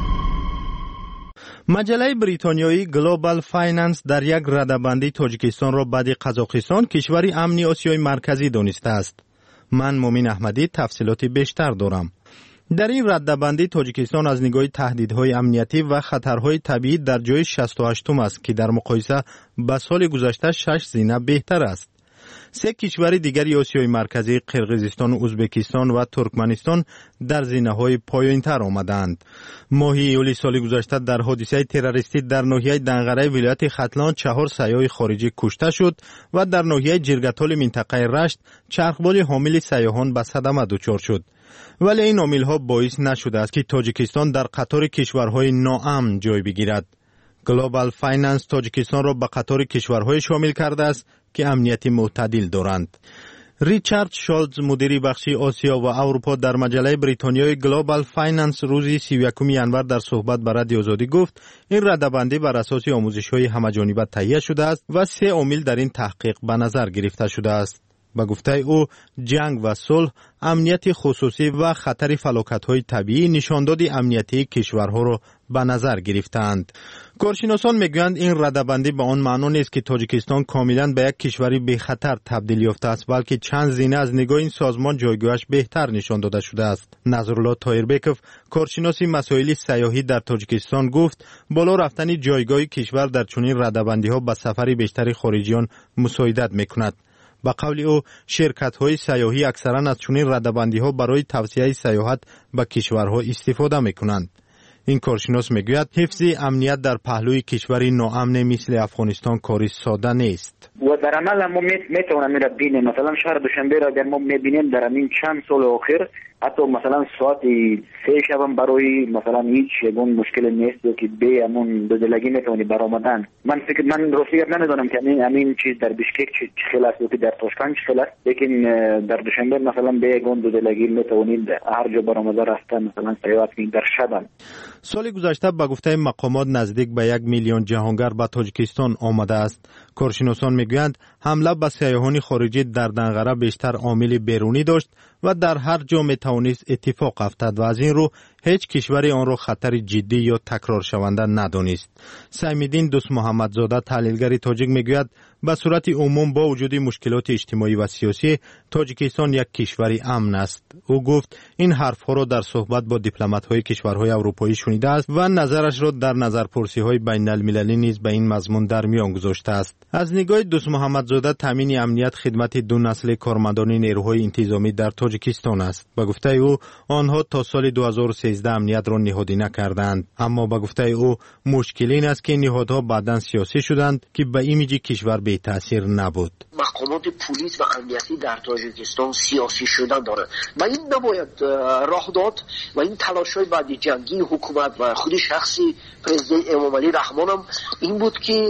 مجله بریتانیایی گلوبال فایننس در یک رده‌بندی تاجیکستان را بعد قزاقستان کشوری امنی آسیای مرکزی دانسته است. من مومین احمدی تفصیلات بیشتر دارم. در این رده‌بندی تاجیکستان از نگاه تهدیدهای امنیتی و خطرهای طبیعی در جای شصت و هشتم است که در مقایسه با سال گذشته شش زینه بهتر است. سه کشور دیگری آسیای مرکزی قرقیزستان، ازبکستان و ترکمنستان در زینه‌های پایین‌تر آمدند. ماه ایولی سال گذشته در حادثه تروریستی در ناحیه دنغره ولایت ختلان چهار سیاح خارجی کشته شد و در ناحیه جرگتال منطقه رشت چرخبال حامل سیاحان به صدمه دچار شد. ولی این عامل‌ها باعث نشده است که تاجیکستان در قطار کشورهای ناامن جای بگیرد. گلوبال فایننس تاجیکستان را به قطار کشورهای شامل کرده است که امنیت معتدل دارند. ریچارد شالز مدیر بخش آسیا و اروپا در مجله بریتانیای گلوبال فایننس روز سی و یکم ژانویه در صحبت با رادیو آزادی گفت این رده‌بندی بر اساس آموزش‌های همه‌جانبه تهیه شده است و سه عامل در این تحقیق به نظر گرفته شده است. با گفته او جنگ و صلح، امنیت خصوصی و خطر فلاکت‌های طبیعی نشانداد امنیتی کشورها را به نظر گرفتند. کارشناسان میگویند این رده‌بندی به آن معنا نیست که تاجیکستان کاملا به یک کشوری بی خطر تبدیل یافته است، بلکه چند زینه از نگاه این سازمان جایگاهش بهتر نشان داده شده است. نظرالله طاهربکov کارشناس مسائل سیاحی در تاجیکستان گفت بالا رفتن جایگاه کشور در چنین رده‌بندی‌ها به سفر بیشتر خارجیان مساعدت میکند. با قول او شرکت‌های سیاحی اکثراً از چنین رده‌بندی‌ها برای توسعه سیاحت به کشورها استفاده می‌کنند. این کارشناس میگوید حفظ امنیت در پهلوی کشوری ناامن مثل افغانستان کاری ساده نیست. و در عمل ما میتونیم میره ببینیم مثلا شهر دوشنبه را اگر ما میبینیم در این چند سال اخیر حتی مثلا ساعت سه شب برای مثلا هیچ یگون مشکل نیست که به همون دودلگی میتونی برآمدن. من فکر من راستی نمیدونم که همین همین چیز در بشکک چه خیلی است یا در تاشکند چه خیلی است، لیکن در دوشنبه مثلا به یگون دودلگی میتونید هر جا برآمده رفتن مثلا سیاحت در شبن. سال گذشته به گفته مقامات نزدیک به یک میلیون جهانگر به تاجیکستان آمده است. کارشناسان میگویند حمله به سیاحان خارجی در دنغره بیشتر عامل بیرونی داشت و در هر جا میتوانست اتفاق افتد و از این رو هیچ کشوری آن را خطر جدی یا تکرار شونده ندانست. سیم‌الدین دوست محمدزاده تحلیلگر تاجیک میگوید به صورت عموم با وجود مشکلات اجتماعی و سیاسی تاجیکستان یک کشوری امن است. او گفت این حرفها را در صحبت با دیپلمات‌های کشورهای اروپایی شنیده است و نظرش را در نظرپرسی‌های بین‌المللی نیز به این مضمون در میان گذاشته است. از نگاه دوست محمدزاده تامین امنیت خدمت دو نسل کارمندان نیروهای انتظامی در تاجیکستان است. به گفته او آنها تا سال دو هزار و سیزده امنیت را نهادی نکردند، اما به گفته او مشکل این است که نهادها بعداً سیاسی شدند که به ایمیج کشور بی تاثیر نبود. مقامات پلیس و امنیتی در تاجیکستان سیاسی شدن دارند و این نباید راه داد و این تلاش‌های بعد جنگی حکومت و خود شخصی پرزیدنت امامعلی رحمان هم این بود که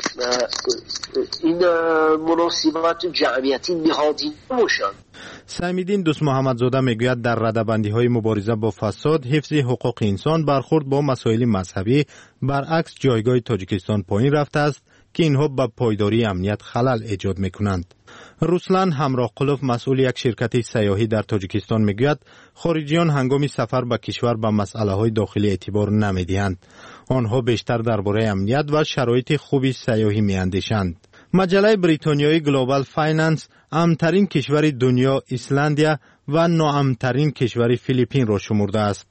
این مناسبات جمعیتی نهادی نباشند. سیم‌الدین دوست محمدزاده میگوید در رده‌بندی‌های مبارزه با فساد، حفظ حقوق انسان، برخورد با مسائل مذهبی برعکس جایگاه تاجیکستان پایین رفته است که اینها به پایداری امنیت خلل ایجاد میکنند. رسلان همراهقلوف مسئول یک شرکت سیاحی در تاجیکستان میگوید خارجیان هنگام سفر به کشور به مسئله‌های داخلی اعتبار نمیدهند. آنها بیشتر درباره امنیت و شرایط خوبی سیاحی میاندیشند. مجله بریتانیایی گلوبال فایننس امن‌ترین کشور دنیا ایسلندیا و ناامن‌ترین کشور فیلیپین را شمرده است.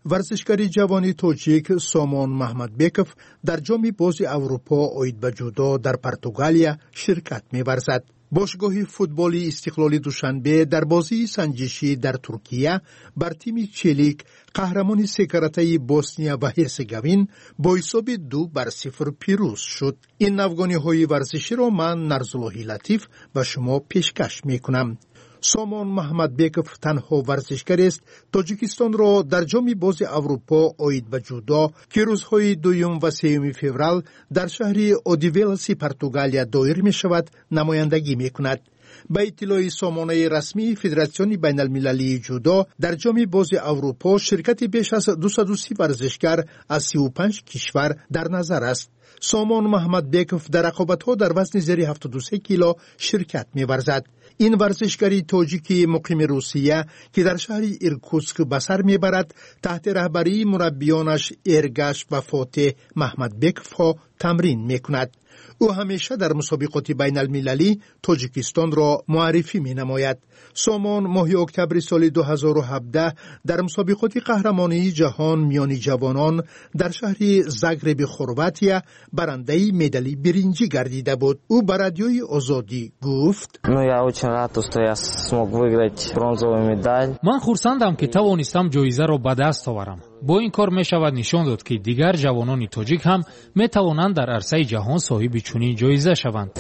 ورزشکاری جوانی توجیک سامان محمدبکوف در جام باز اروپا اوید به جودو در پرتغالیا شرکت می‌ورزد. باشگاه فوتبالی استقلال دوشنبه در بازی سنجشی در ترکیه بر تیم چلیک قهرمان سه بوسنیا و هرزگوین با حساب دو بر صفر پیروز شد. این افغانی های ورزشی را من نرزاللهی لطیف و شما پیشکش می کنم. سامان محمدبکوف تنها ورزشکار است تاجیکستان را در جام باز اروپا اوید به جودو که روزهای دوم و سوم فوریه در شهر اودیویلسی پرتغالیا دایر می شود نمایندگی می کند. به اطلاع سامانه رسمی فدراسیون بین المللی جودو در جام باز اروپا شرکت بیش از دویست و سی ورزشکار از سی و پنج کشور در نظر است. سامان محمدبکوف در رقابت‌ها در وزن زیر هفتاد و سه کیلو شرکت می‌ورزد. این ورزشکاری تاجیکی مقیم روسیه که در شهر ایرکوتسک به سر میبرد تحت رهبری مربیانش ارگش و فاتح محمدبکوف ها تمرین میکند. او همیشه در مسابقات بین المللی تاجیکستان را معرفی می نماید. سامان ماه اکتبر سال دو هزار و هفده در مسابقات قهرمانی جهان میان جوانان در شهر زاگرب خرواتیا برنده مدال برنجی گردیده بود. او به رادیوی آزادی گفت: من خرسندم که توانستم جایزه را به دست آورم. با این کار می شود نشان داد که دیگر جوانان تاجیک هم می توانند در عرصه جهان صاحب چنین جایزه شوند.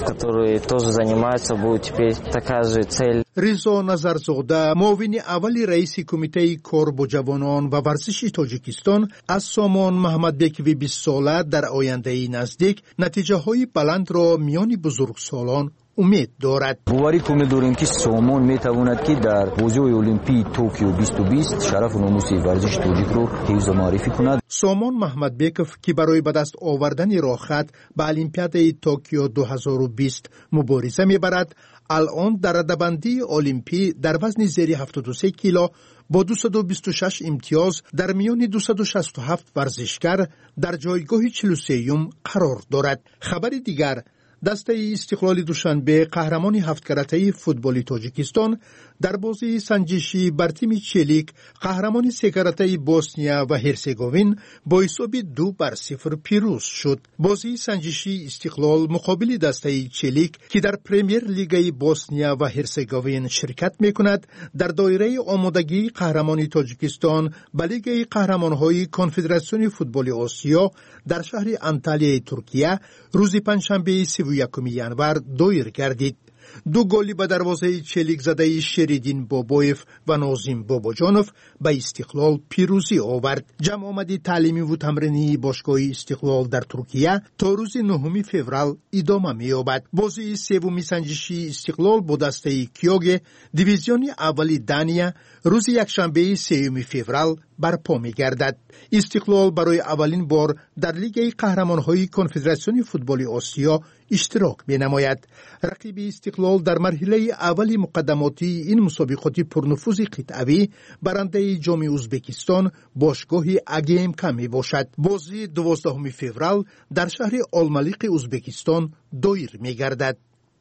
رضا نظرزاده معاون اول رئیس کمیته کار با جوانان و ورزش تاجیکستان از سامان محمدبکوف بیست ساله در آینده نزدیک نتیجه های بلند را میان بزرگسالان امید دارد. باوری کامل داریم که سامان میتواند که در بازی‌های المپیک توکیو بیست و بیست شرف و ناموس ورزش تاجیک رو حفظ و معرفی کند. سامان محمدبکوف که برای به دست آوردن راهخط به المپیاد توکیو دو هزار و بیست مبارزه میبرد، الان در رده‌بندی المپی در وزن زیر هفتاد و سه کیلو با دویست و بیست و شش امتیاز در میان دویست و شصت و هفت ورزشکار در جایگاه چهل و سوم قرار دارد. خبر دیگر، دسته استقلال دوشنبه قهرمان هفت کرته فوتبالی تاجیکستان در بازی سنجشی بر تیم چلیک قهرمان سه کرته بوسنیا و هرزگوین با حساب دو بر صفر پیروز شد. بازی سنجشی استقلال مقابل دسته چلیک که در پریمیر لیگ بوسنیا و هرزگوین شرکت میکند در دایره آمادگی قهرمانی تاجیکستان به لیگ قهرمانهای کنفدراسیون فوتبال آسیا در شهر انتالیا ترکیه روز پنجشنبه سی و یکم ژانویه دایر گردید. دو گلی به دروازه چلیک زده شریدین بابایف و نازیم باباجانوف به استقلال پیروزی آورد. جمع آمدی تعلیمی و تمرینی باشگاه استقلال در ترکیه تا روز نهم فوریه ادامه می‌یابد. بازی سوم سنجشی استقلال با دسته کیوگ دیویزیون اولی دانیا روز یکشنبه سوم فوریه برپا می‌گردد. استقلال برای اولین بار در لیگ قهرمان‌های کنفدراسیون فوتبال آسیا اشتراک می‌نماید. رقیب استقلال در مرحله اولی مقدماتی این مسابقات پرنفوذ قطعی برنده جام ازبکستان باشگاه اگیمک میباشد. بازی دوازدهم فوریه در شهر آلمالیق ازبکستان دایر می‌گردد.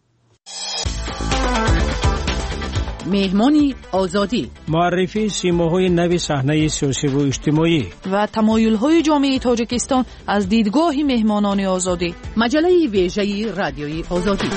مهمانی آزادی، معرفی سیماهای نو صحنه سیاسی و اجتماعی و تمایل‌های جامعه تاجیکستان از دیدگاه مهمانان آزادی. مجله ویژه رادیوی آزادی.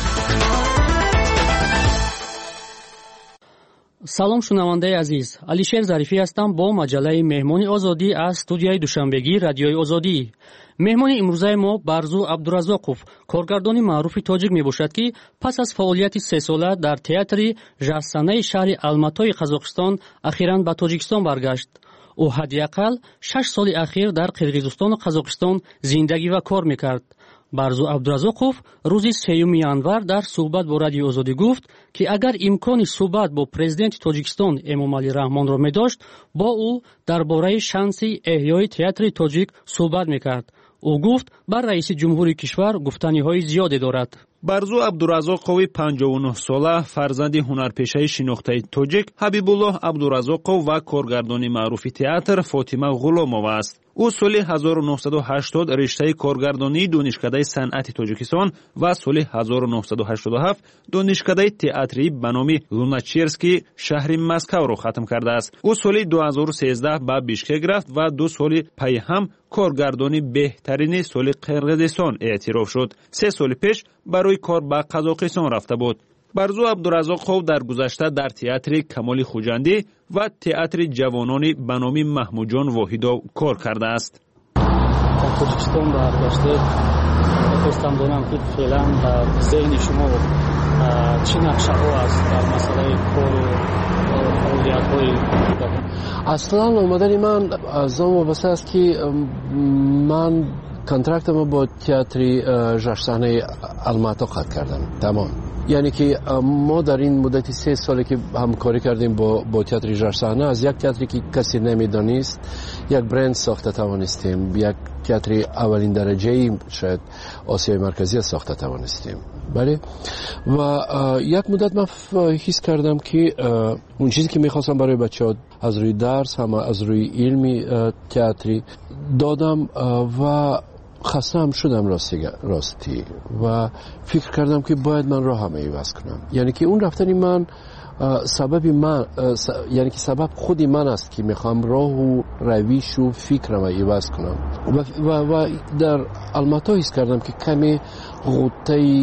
салом шунавандаи азиз, алишер зарифӣ ҳастам бо маҷалаи меҳмони озодӣ аз студияи душанбегии радиои озодӣ. меҳмони имрӯзаи мо барзу абдуразоқов, коргардони маъруфи тоҷик мебошад ки пас аз фаъолияти сесола дар театри жаҳсанаи шаҳри алматои қазоқистон ахиран ба тоҷикистон баргашт. ӯ ҳадди ақал шаш соли ахир дар қирғизистону қазоқистон зиндагӣ ва кор мекард. барзу абдуразоқов рӯзи сеюми январ дар суҳбат бо радиои озодӣ гуфт ки агар имкони суҳбат бо президенти тоҷикистон эмомалӣ раҳмонро медошт, бо ӯ дар бораи шанси эҳёи театри тоҷик суҳбат мекард. ӯ гуфт бар раиси ҷумҳури кишвар гуфтаниҳои зиёде дорад. барзу абдуразоқови панҷоҳу нӯҳ сола фарзанди ҳунарпешаи шинохтаи тоҷик ҳабибуллоҳ абдуразоқов ва коргардони маъруфи театр фотима ғуломова аст. ӯ соли ҳазору нуҳсаду ҳаштод риштаи коргардонии донишкадаи санъати тоҷикистон ва соли ҳазору нуҳсаду ҳаштоду ҳафт донишкадаи театрӣ ба номи луначерский шаҳри Москавро хатм кардааст. ӯ соли ду ҳазору сездаҳ ба Бишкек рафт ва ду соли пайҳам коргардони беҳтарини соли Қирғизистон эътироф шуд. се соли пеш барои кор ба Қазоқистон рафта буд. барзу абдуразоқов дар гузашта дар театри Камоли Хуҷандӣ ва театри ҷавонони ба номи Маҳмуҷон Воҳидов кор кардааст. Дар Тоҷикистон баргашта мехостам донам ки феълан дар зеҳни шумо чӣ нақшаҳо аст дар масъалаи кору фаъолиятҳои аслан омадани ман аз он вобаста аст ки ман контрактамо бо театри ҷашнсаҳнаи Алмато қатъ кардам. Тамом. яъне ки мо дар ин муддати се соле ки ҳамкорӣ кардем бо бо театри ҷашнсаҳна аз як театре ки касе намедонист як бренд сохта тавонистем, як театри аввалин дараҷаи шояд Осиёи Марказия сохта тавонистем. бале ва як муддат ман ҳис кардам ки он чизе ки мехостам барои бачаҳо аз рӯи дарс ҳам аз рӯи илми театри додам ва хастаам шудам ростӣ ва фикр кардам ки бояд ман роҳам иваз кунам. яъне ки он рафтани ман сабаби ман яъне ки сабаб худи ман аст ки мехоҳам роҳу равишу фикрам иваз кунам ва ва дар Алмато ҳис кардам ки каме ғуттаи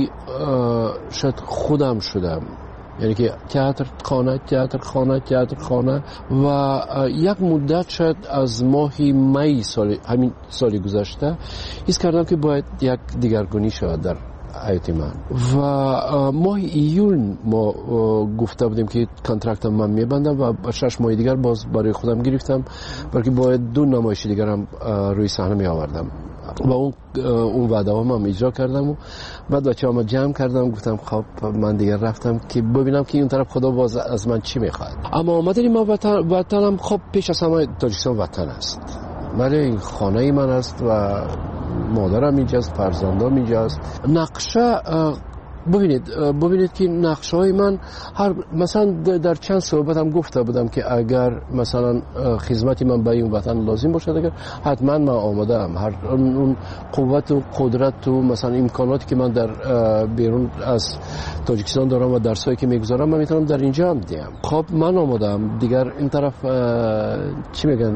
шояд худам шудам. яъне ки театр хона театр хона театр хона ва як муддат шояд аз моҳи майи соли ҳамин соли гузашта ҳис кардам ки бояд як дигаргунӣ шавад дар ҳаёти ман ва моҳи июл мо гуфта будем ки контрактам ман мебандам ва шаш моҳи дигар боз барои худам гирифтам, балки бояд ду намоиши дигарам рӯи саҳна меовардам ва он ваъдаҳоам ҳам иҷро кардаму баъд бачаҳоамро ҷамъ кардам, гуфтам хоб ман дигар рафтам ки бибинам ки он тараф худо боз аз ман чӣ мехоҳад. аммо омадани ман ватанам хоб пеш аз ҳама Тоҷикистон ватан аст. бале ин хонаи ман аст ва модарам инҷаст, фарзандам инҷаст. нақша бубинед бубинед ки нақшаҳои ман ҳар масалан дар чанд суҳбатам гуфта будам ки агар масалан хизмати ман ба ин ватан лозим бошад агар ҳатман ман омодаам. ҳар он қуввату қудрату масалан имконоте ки ман дар берун аз Тоҷикистон дорам ва дарсҳое ки мегузорам ман метавонам дар инҷа ҳам диҳам. хоб ман омодаам. дигар ин тараф чӣ мегӯянд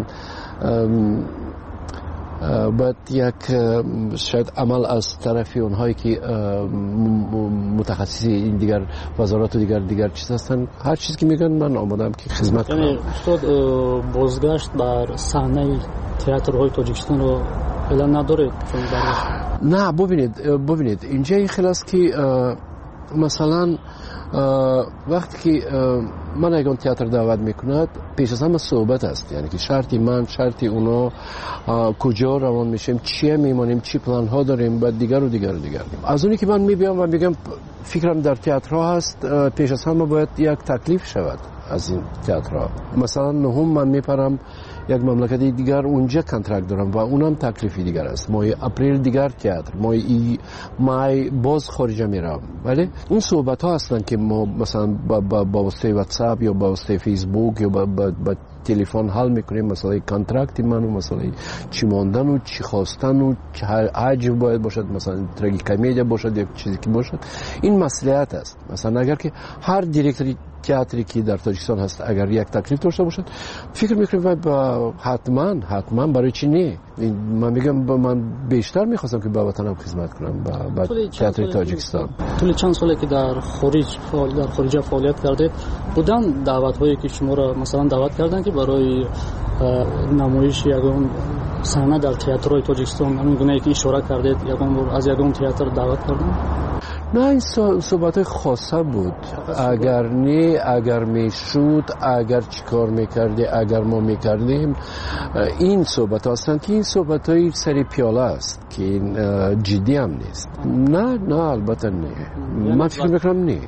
باید یک شاید عمل از طرف اونهایی که متخصصی این دیگر وزارات و دیگر دیگر چیز هستن هر چیزی که میگن من آمادم که خدمت کنم. یعنی استاد بازگشت بر صحنه تئاترهای تاجیکستان رو فعلا نداره؟ نه ببینید ببینید اینجا این خلاص که مثلا وقتی که من اگه تئاتر دعوت میکند پیش از همه صحبت است. یعنی که شرطی من شرطی اونا کجا روان میشیم چیه میمانیم چی پلان ها داریم بعد دیگر و دیگر و دیگر. از اونی که من میبیام و میگم فکرم در تئاترها هست پیش از همه باید یک تکلیف شود از این تئاترها. مثلا نهم من میپرم یک مملکتی دیگر اونجا کنترکت دارم و اونم تکلیفی دیگر است. ماه اپریل دیگر تئاتر، ماه مای باز خارجه میرم. ولی اون صحبت ها هستن که ما مثلا با با با واسطه واتساپ یا با واسطه فیسبوک یا با, با, با تلفن حل میکنیم. مثلا کانترکت من و مثلا چی ماندن و چی خواستن و چه حجم باید باشد، مثلا تراژیکمدیا باشد یا چیزی که باشد. این مسئولیت است. مثلا اگر که هر دیرکتوری تئاتری که در تاجیکستان هست اگر یک تکلیف داشته باشد فکر میکنم با حتما حتما برای چی نه. من میگم من بیشتر میخواستم که با وطنم خدمت کنم با, با تئاتر تاجیکستان. طول چند ساله که در خارج فعال در خارج فعالیت کردید بودن دعوت هایی که شما را مثلا دعوت کردن که برای نمایش یگان صحنه در تئاترهای تاجیکستان همین گونه که اشاره کردید یگان از یگان تئاتر دعوت کردن؟ نه این صحبت خاصه بود. اگر نه اگر میشود اگر چیکار میکردی اگر ما میکردیم این صحبت هستند که این صحبت های سری پیاله است که این جدی هم نیست. نه نه البته نه. من فکر میکنم نه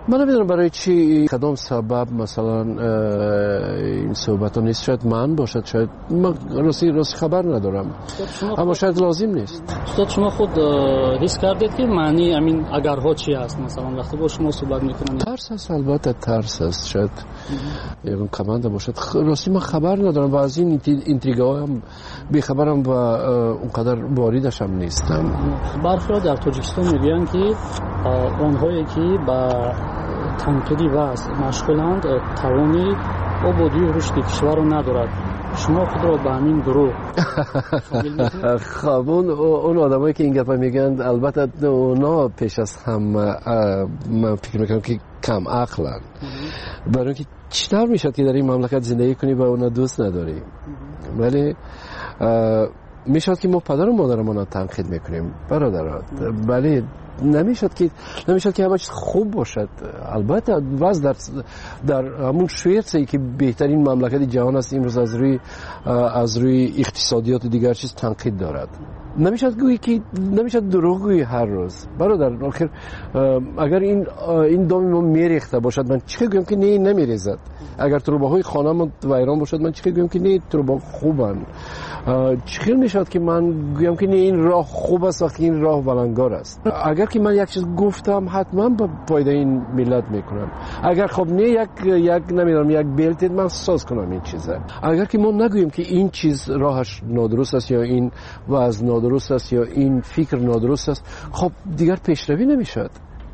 من نمیدونم برای چی کدام سبب مثلا این صحبت ها نیست. شاید من باشد، شاید من راستی راستی خبر ندارم، اما شاید لازم نیست. استاد شما خود حس کردید که معنی همین اگرها چی است؟ مثلا وقتی با شما صحبت میکنن ترس است، البته ترس است، شاید یکم کمانده باشد. راستی من خبر ندارم و از این اینتریگا هم بیخبرم و اونقدر واردش هم نیستم. برخی در تاجیکستان میگن که آنهایی که با تنقیدی وضع مشغولند توانی آبادی و رشد کشور رو ندارد. شما خود را به همین گروه خب اون اون آدمایی که این گپا میگن البته اونا پیش از هم من فکر میکنم که کم عقلن، برای اینکه چطور میشد که در این مملکت زندگی کنی و اونا دوست نداری؟ ولی میشد که ما پدر و مادرمون رو تنقید میکنیم برادرات، ولی نمیشد که نمیشد که همه چیز خوب باشد. البته وضع در در همون شویتسی که بهترین مملکت جهان است امروز از روی از روی اقتصادیات و دیگر چیز تنقید دارد. نمیشد گویی که نمیشد دروغ گویی هر روز برادر. آخر اگر این این دام ما میریخته باشد من چه گویم که نه نمیریزد. اگر تروباهای خانه‌م ویران باشد من چه گویم که نه تروبا خوبن. چه میشد که من گویم که نه این راه خوب است وقتی این راه ولنگار است. اگر که من یک چیز گفتم حتما به فایده این ملت میکنم. اگر خب نه یک یک نمیدونم یک بلت من ساز کنم این چیزه. اگر که ما نگوییم که این چیز راهش نادرست است یا این وضع نادرست است یا این فکر نادرست است، خب دیگر پیشروی نمیشد.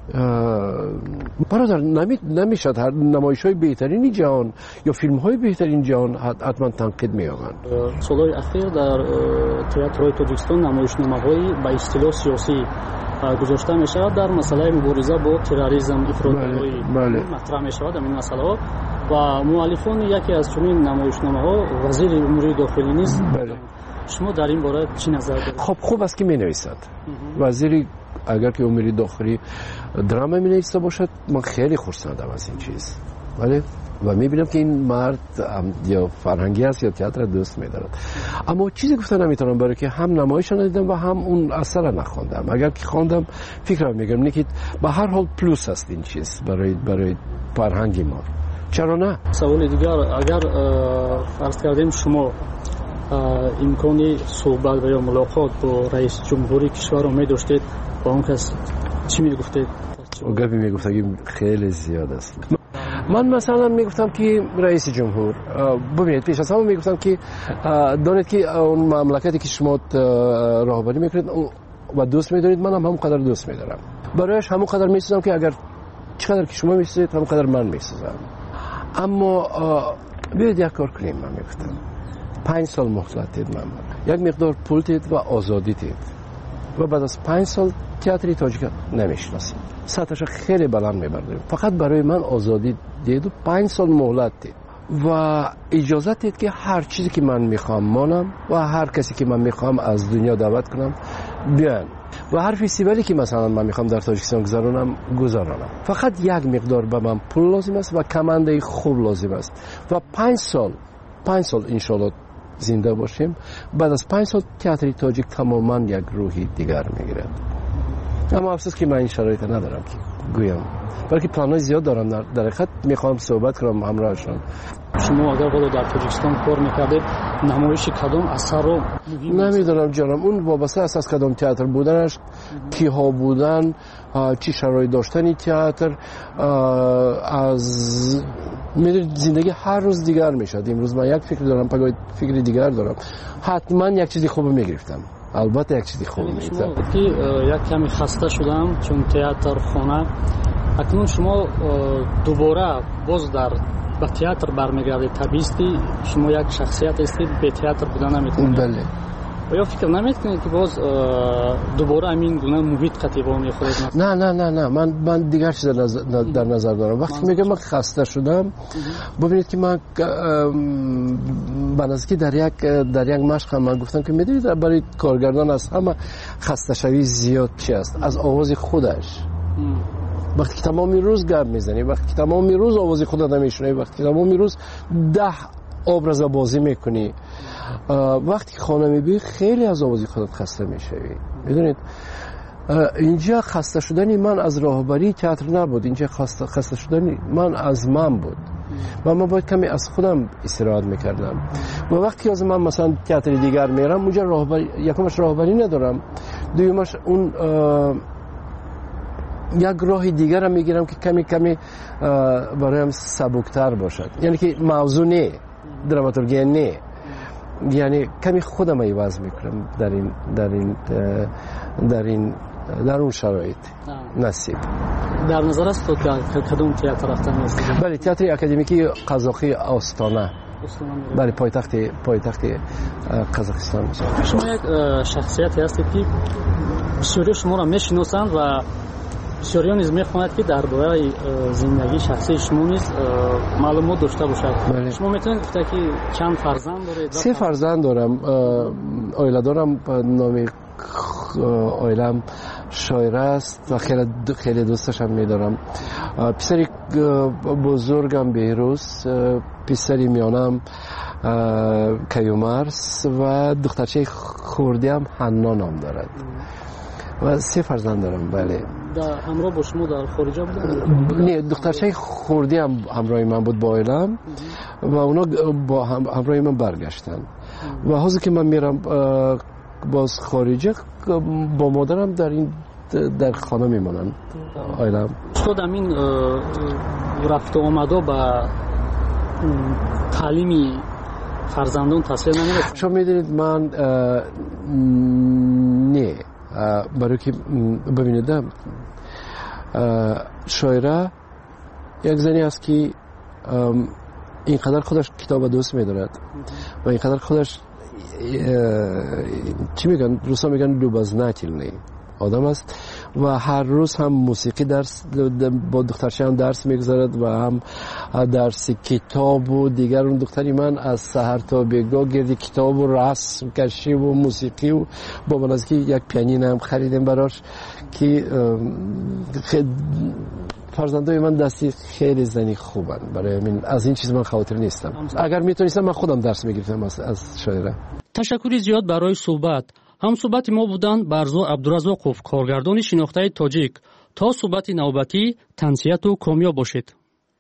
برادر نمی نمیشد هر نمایش‌های بهترین جهان یا فیلم‌های بهترین جهان حتما تنقید می‌یابند. سال‌های اخیر در تئاترهای تاجیکستان نمایشنامه‌هایی با اصطلاح سیاسی گذاشته می‌شود در مسئله مبارزه با تروریسم افراط‌گرایی مطرح می‌شود. این مسئله و مؤلفان یکی از چنین نمایشنامه‌ها وزیر امور داخلی نیست. شما در این باره چی نظر دارید؟ خب خوب است که می‌نویسد. وزیری اگر که امور داخلی درام می‌نویسه باشد من خیلی خرسندم از این چیز. ولی و می‌بینم که این مرد یا فرهنگی است یا تئاتر دوست می‌دارد. اما چیزی گفتن نمی‌تونم برای که هم نمایش ندیدم و هم اون اثر نخوندم. اگر که خواندم فکرم می‌گم نه که به هر حال پلوس است این چیز برای برای فرهنگ ما. چرا نه؟ سوال دیگر اگر فرض کردیم شما امکانی صحبت و یا ملاقات با رئیس جمهوری کشور رو می‌داشتید با اون کس چی میگفتید؟ او گپی میگفت که خیلی زیاد است. من مثلا میگفتم که رئیس جمهور ببینید پیش از همه میگفتم که دانید که اون مملکتی که شما راهبری میکنید و دوست میدارید من هم همون قدر دوست میدارم. برایش همون قدر میسازم که اگر چقدر که شما میسازید همون قدر من میسازم. اما بیاید یک کار کنیم. من میگفتم پنج سال مهلت دید من، یک مقدار پول دید و آزادی دید و بعد از پنج سال تئاتر تاجیک نمیشناسیم. سطحش خیلی بلند میبردیم. فقط برای من آزادی دید و پنج سال مهلت دید و اجازه دید که هر چیزی که من میخوام مانم و هر کسی که من میخوام از دنیا دعوت کنم بیان و هر فستیوالی که مثلا من میخوام در تاجیکستان گذرانم گذرانم. فقط یک مقدار به من پول لازم است و کمانده خوب لازم است و پنج سال پنج سال انشالله زنده باشیم. بعد از پنج سال تئاتر تاجیک تماما یک روحی دیگر میگیرد. اما افسوس که من این شرایط ندارم که گویم، بلکه پلان‌های زیاد دارم. در حقیقت میخوام صحبت کنم همراهشون. شما اگر بالا در تاجیکستان کار میکردید نمایش کدام اثر رو نمیدونم جانم، اون وابسته است از کدام تئاتر بودنش، کیها بودن، چی شرایط داشتنی تئاتر، از میدونید زندگی هر روز دیگر میشد. امروز من یک فکر دارم پگاه فکر دیگر دارم. حتما یک چیزی خوب میگرفتم، البته یک چیزی خوب میگرفتم. که یک کمی خسته شدم چون تئاتر خانه. اکنون شما دوباره باز در به تئاتر برمیگردید. طبیعی شما یک شخصیت هستید، به تئاتر بودن نمیتونید. بله. و یا فکر نمیکنید که باز دوباره همین گونه محیط قطعی میخورید؟ نه نه نه نه من من دیگر چیز در نظر دارم. وقتی میگم من خسته شدم ببینید که من بنظر در یک در یک مشق من گفتم که میدونید برای کارگردان است همه خسته شوی زیاد چی است از آواز خودش. وقتی که تمامی روز گپ میزنی، وقتی که تمامی روز آواز خودت نمیشنوی، وقتی که تمامی روز ده ابراز بازی میکنی، وقتی که خانه میبینی خیلی از آواز خودت خسته میشوی. میدونید اینجا خسته شدن من از راهبری تئاتر نبود، اینجا خسته, خسته شدن من از من بود و من باید کمی از خودم استراحت میکردم و وقتی از من مثلا تئاتر دیگر میرم اونجا راهبری، یکمش راهبری ندارم، دومش اون یک راه دیگر هم میگیرم که کمی کمی برایم سبکتر باشد، یعنی که موضوع نه دراماتورگی نه، یعنی کمی خودم عوض میکنم در این در این در این در اون شرایط نصیب. در نظر است تو که کدوم تئاتر رفتن است؟ بله تئاتر اکادمیکی قزاقی آستانه، بله پایتخت پایتخت قزاقستان. شما یک شخصیتی هستید که بسیاری شما را میشناسند و بسیاری نیز میخواهند که درباره زندگی شخصی شما نیز معلومات داشته باشد. بله. شما میتونید گفته که چند فرزند دارید؟ سه فرزند دارم، آیله دارم، نام آیلم شاعر است و خیلی خیلی دوستش هم میدارم. پسری بزرگم بهروز، پسری میانم کیومرس و دخترچه خوردی هم حنا نام دارد و سه فرزند دارم. بله. در همراه با شما در خارج بودن؟ نه، دخترچه خوردی هم همراه من بود با آیلم و اونا با هم همراه من برگشتن و حاضر که من میرم باز خارجه با مادرم در این در خانه میمانن آیلم. شد همین رفت و آمده با تعلیمی فرزندان تاثیر نمیده؟ شما میدونید من نه، برای که ببینید شاعره یک زنی است که اینقدر خودش کتاب دوست میدارد و اینقدر خودش چی میگن روسا میگن دوبازناتیلنی آدم است و هر روز هم موسیقی درس با دخترش هم درس میگذارد و هم درس کتاب و دیگر. اون دختری من از سحر تا بیگاه گردی کتاب و رسم کشی و موسیقی و با منازکی یک پیانین هم خریدیم براش که فرزندای من دستی خیلی زنی خوبن، برای من از این چیز من خاطر نیستم. اگر میتونستم من خودم درس میگرفتم از, از شاعره. تشکری زیاد برای صحبت. هم صحبت ما بودند برزو عبدالرزاقوف، کارگردان شناخته تاجیک. تا صحبت نوبتی تنسیت و کامیاب باشید.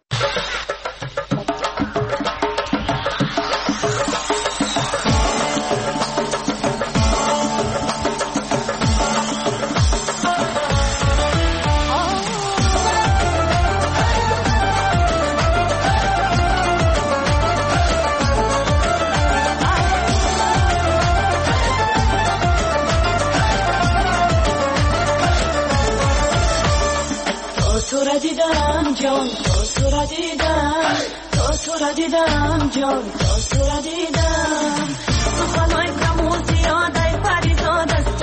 جان تو تو را دیدم، تو تو را دیدم جان تو تو را دیدم، تو خلای کمو زیاده پریزاد است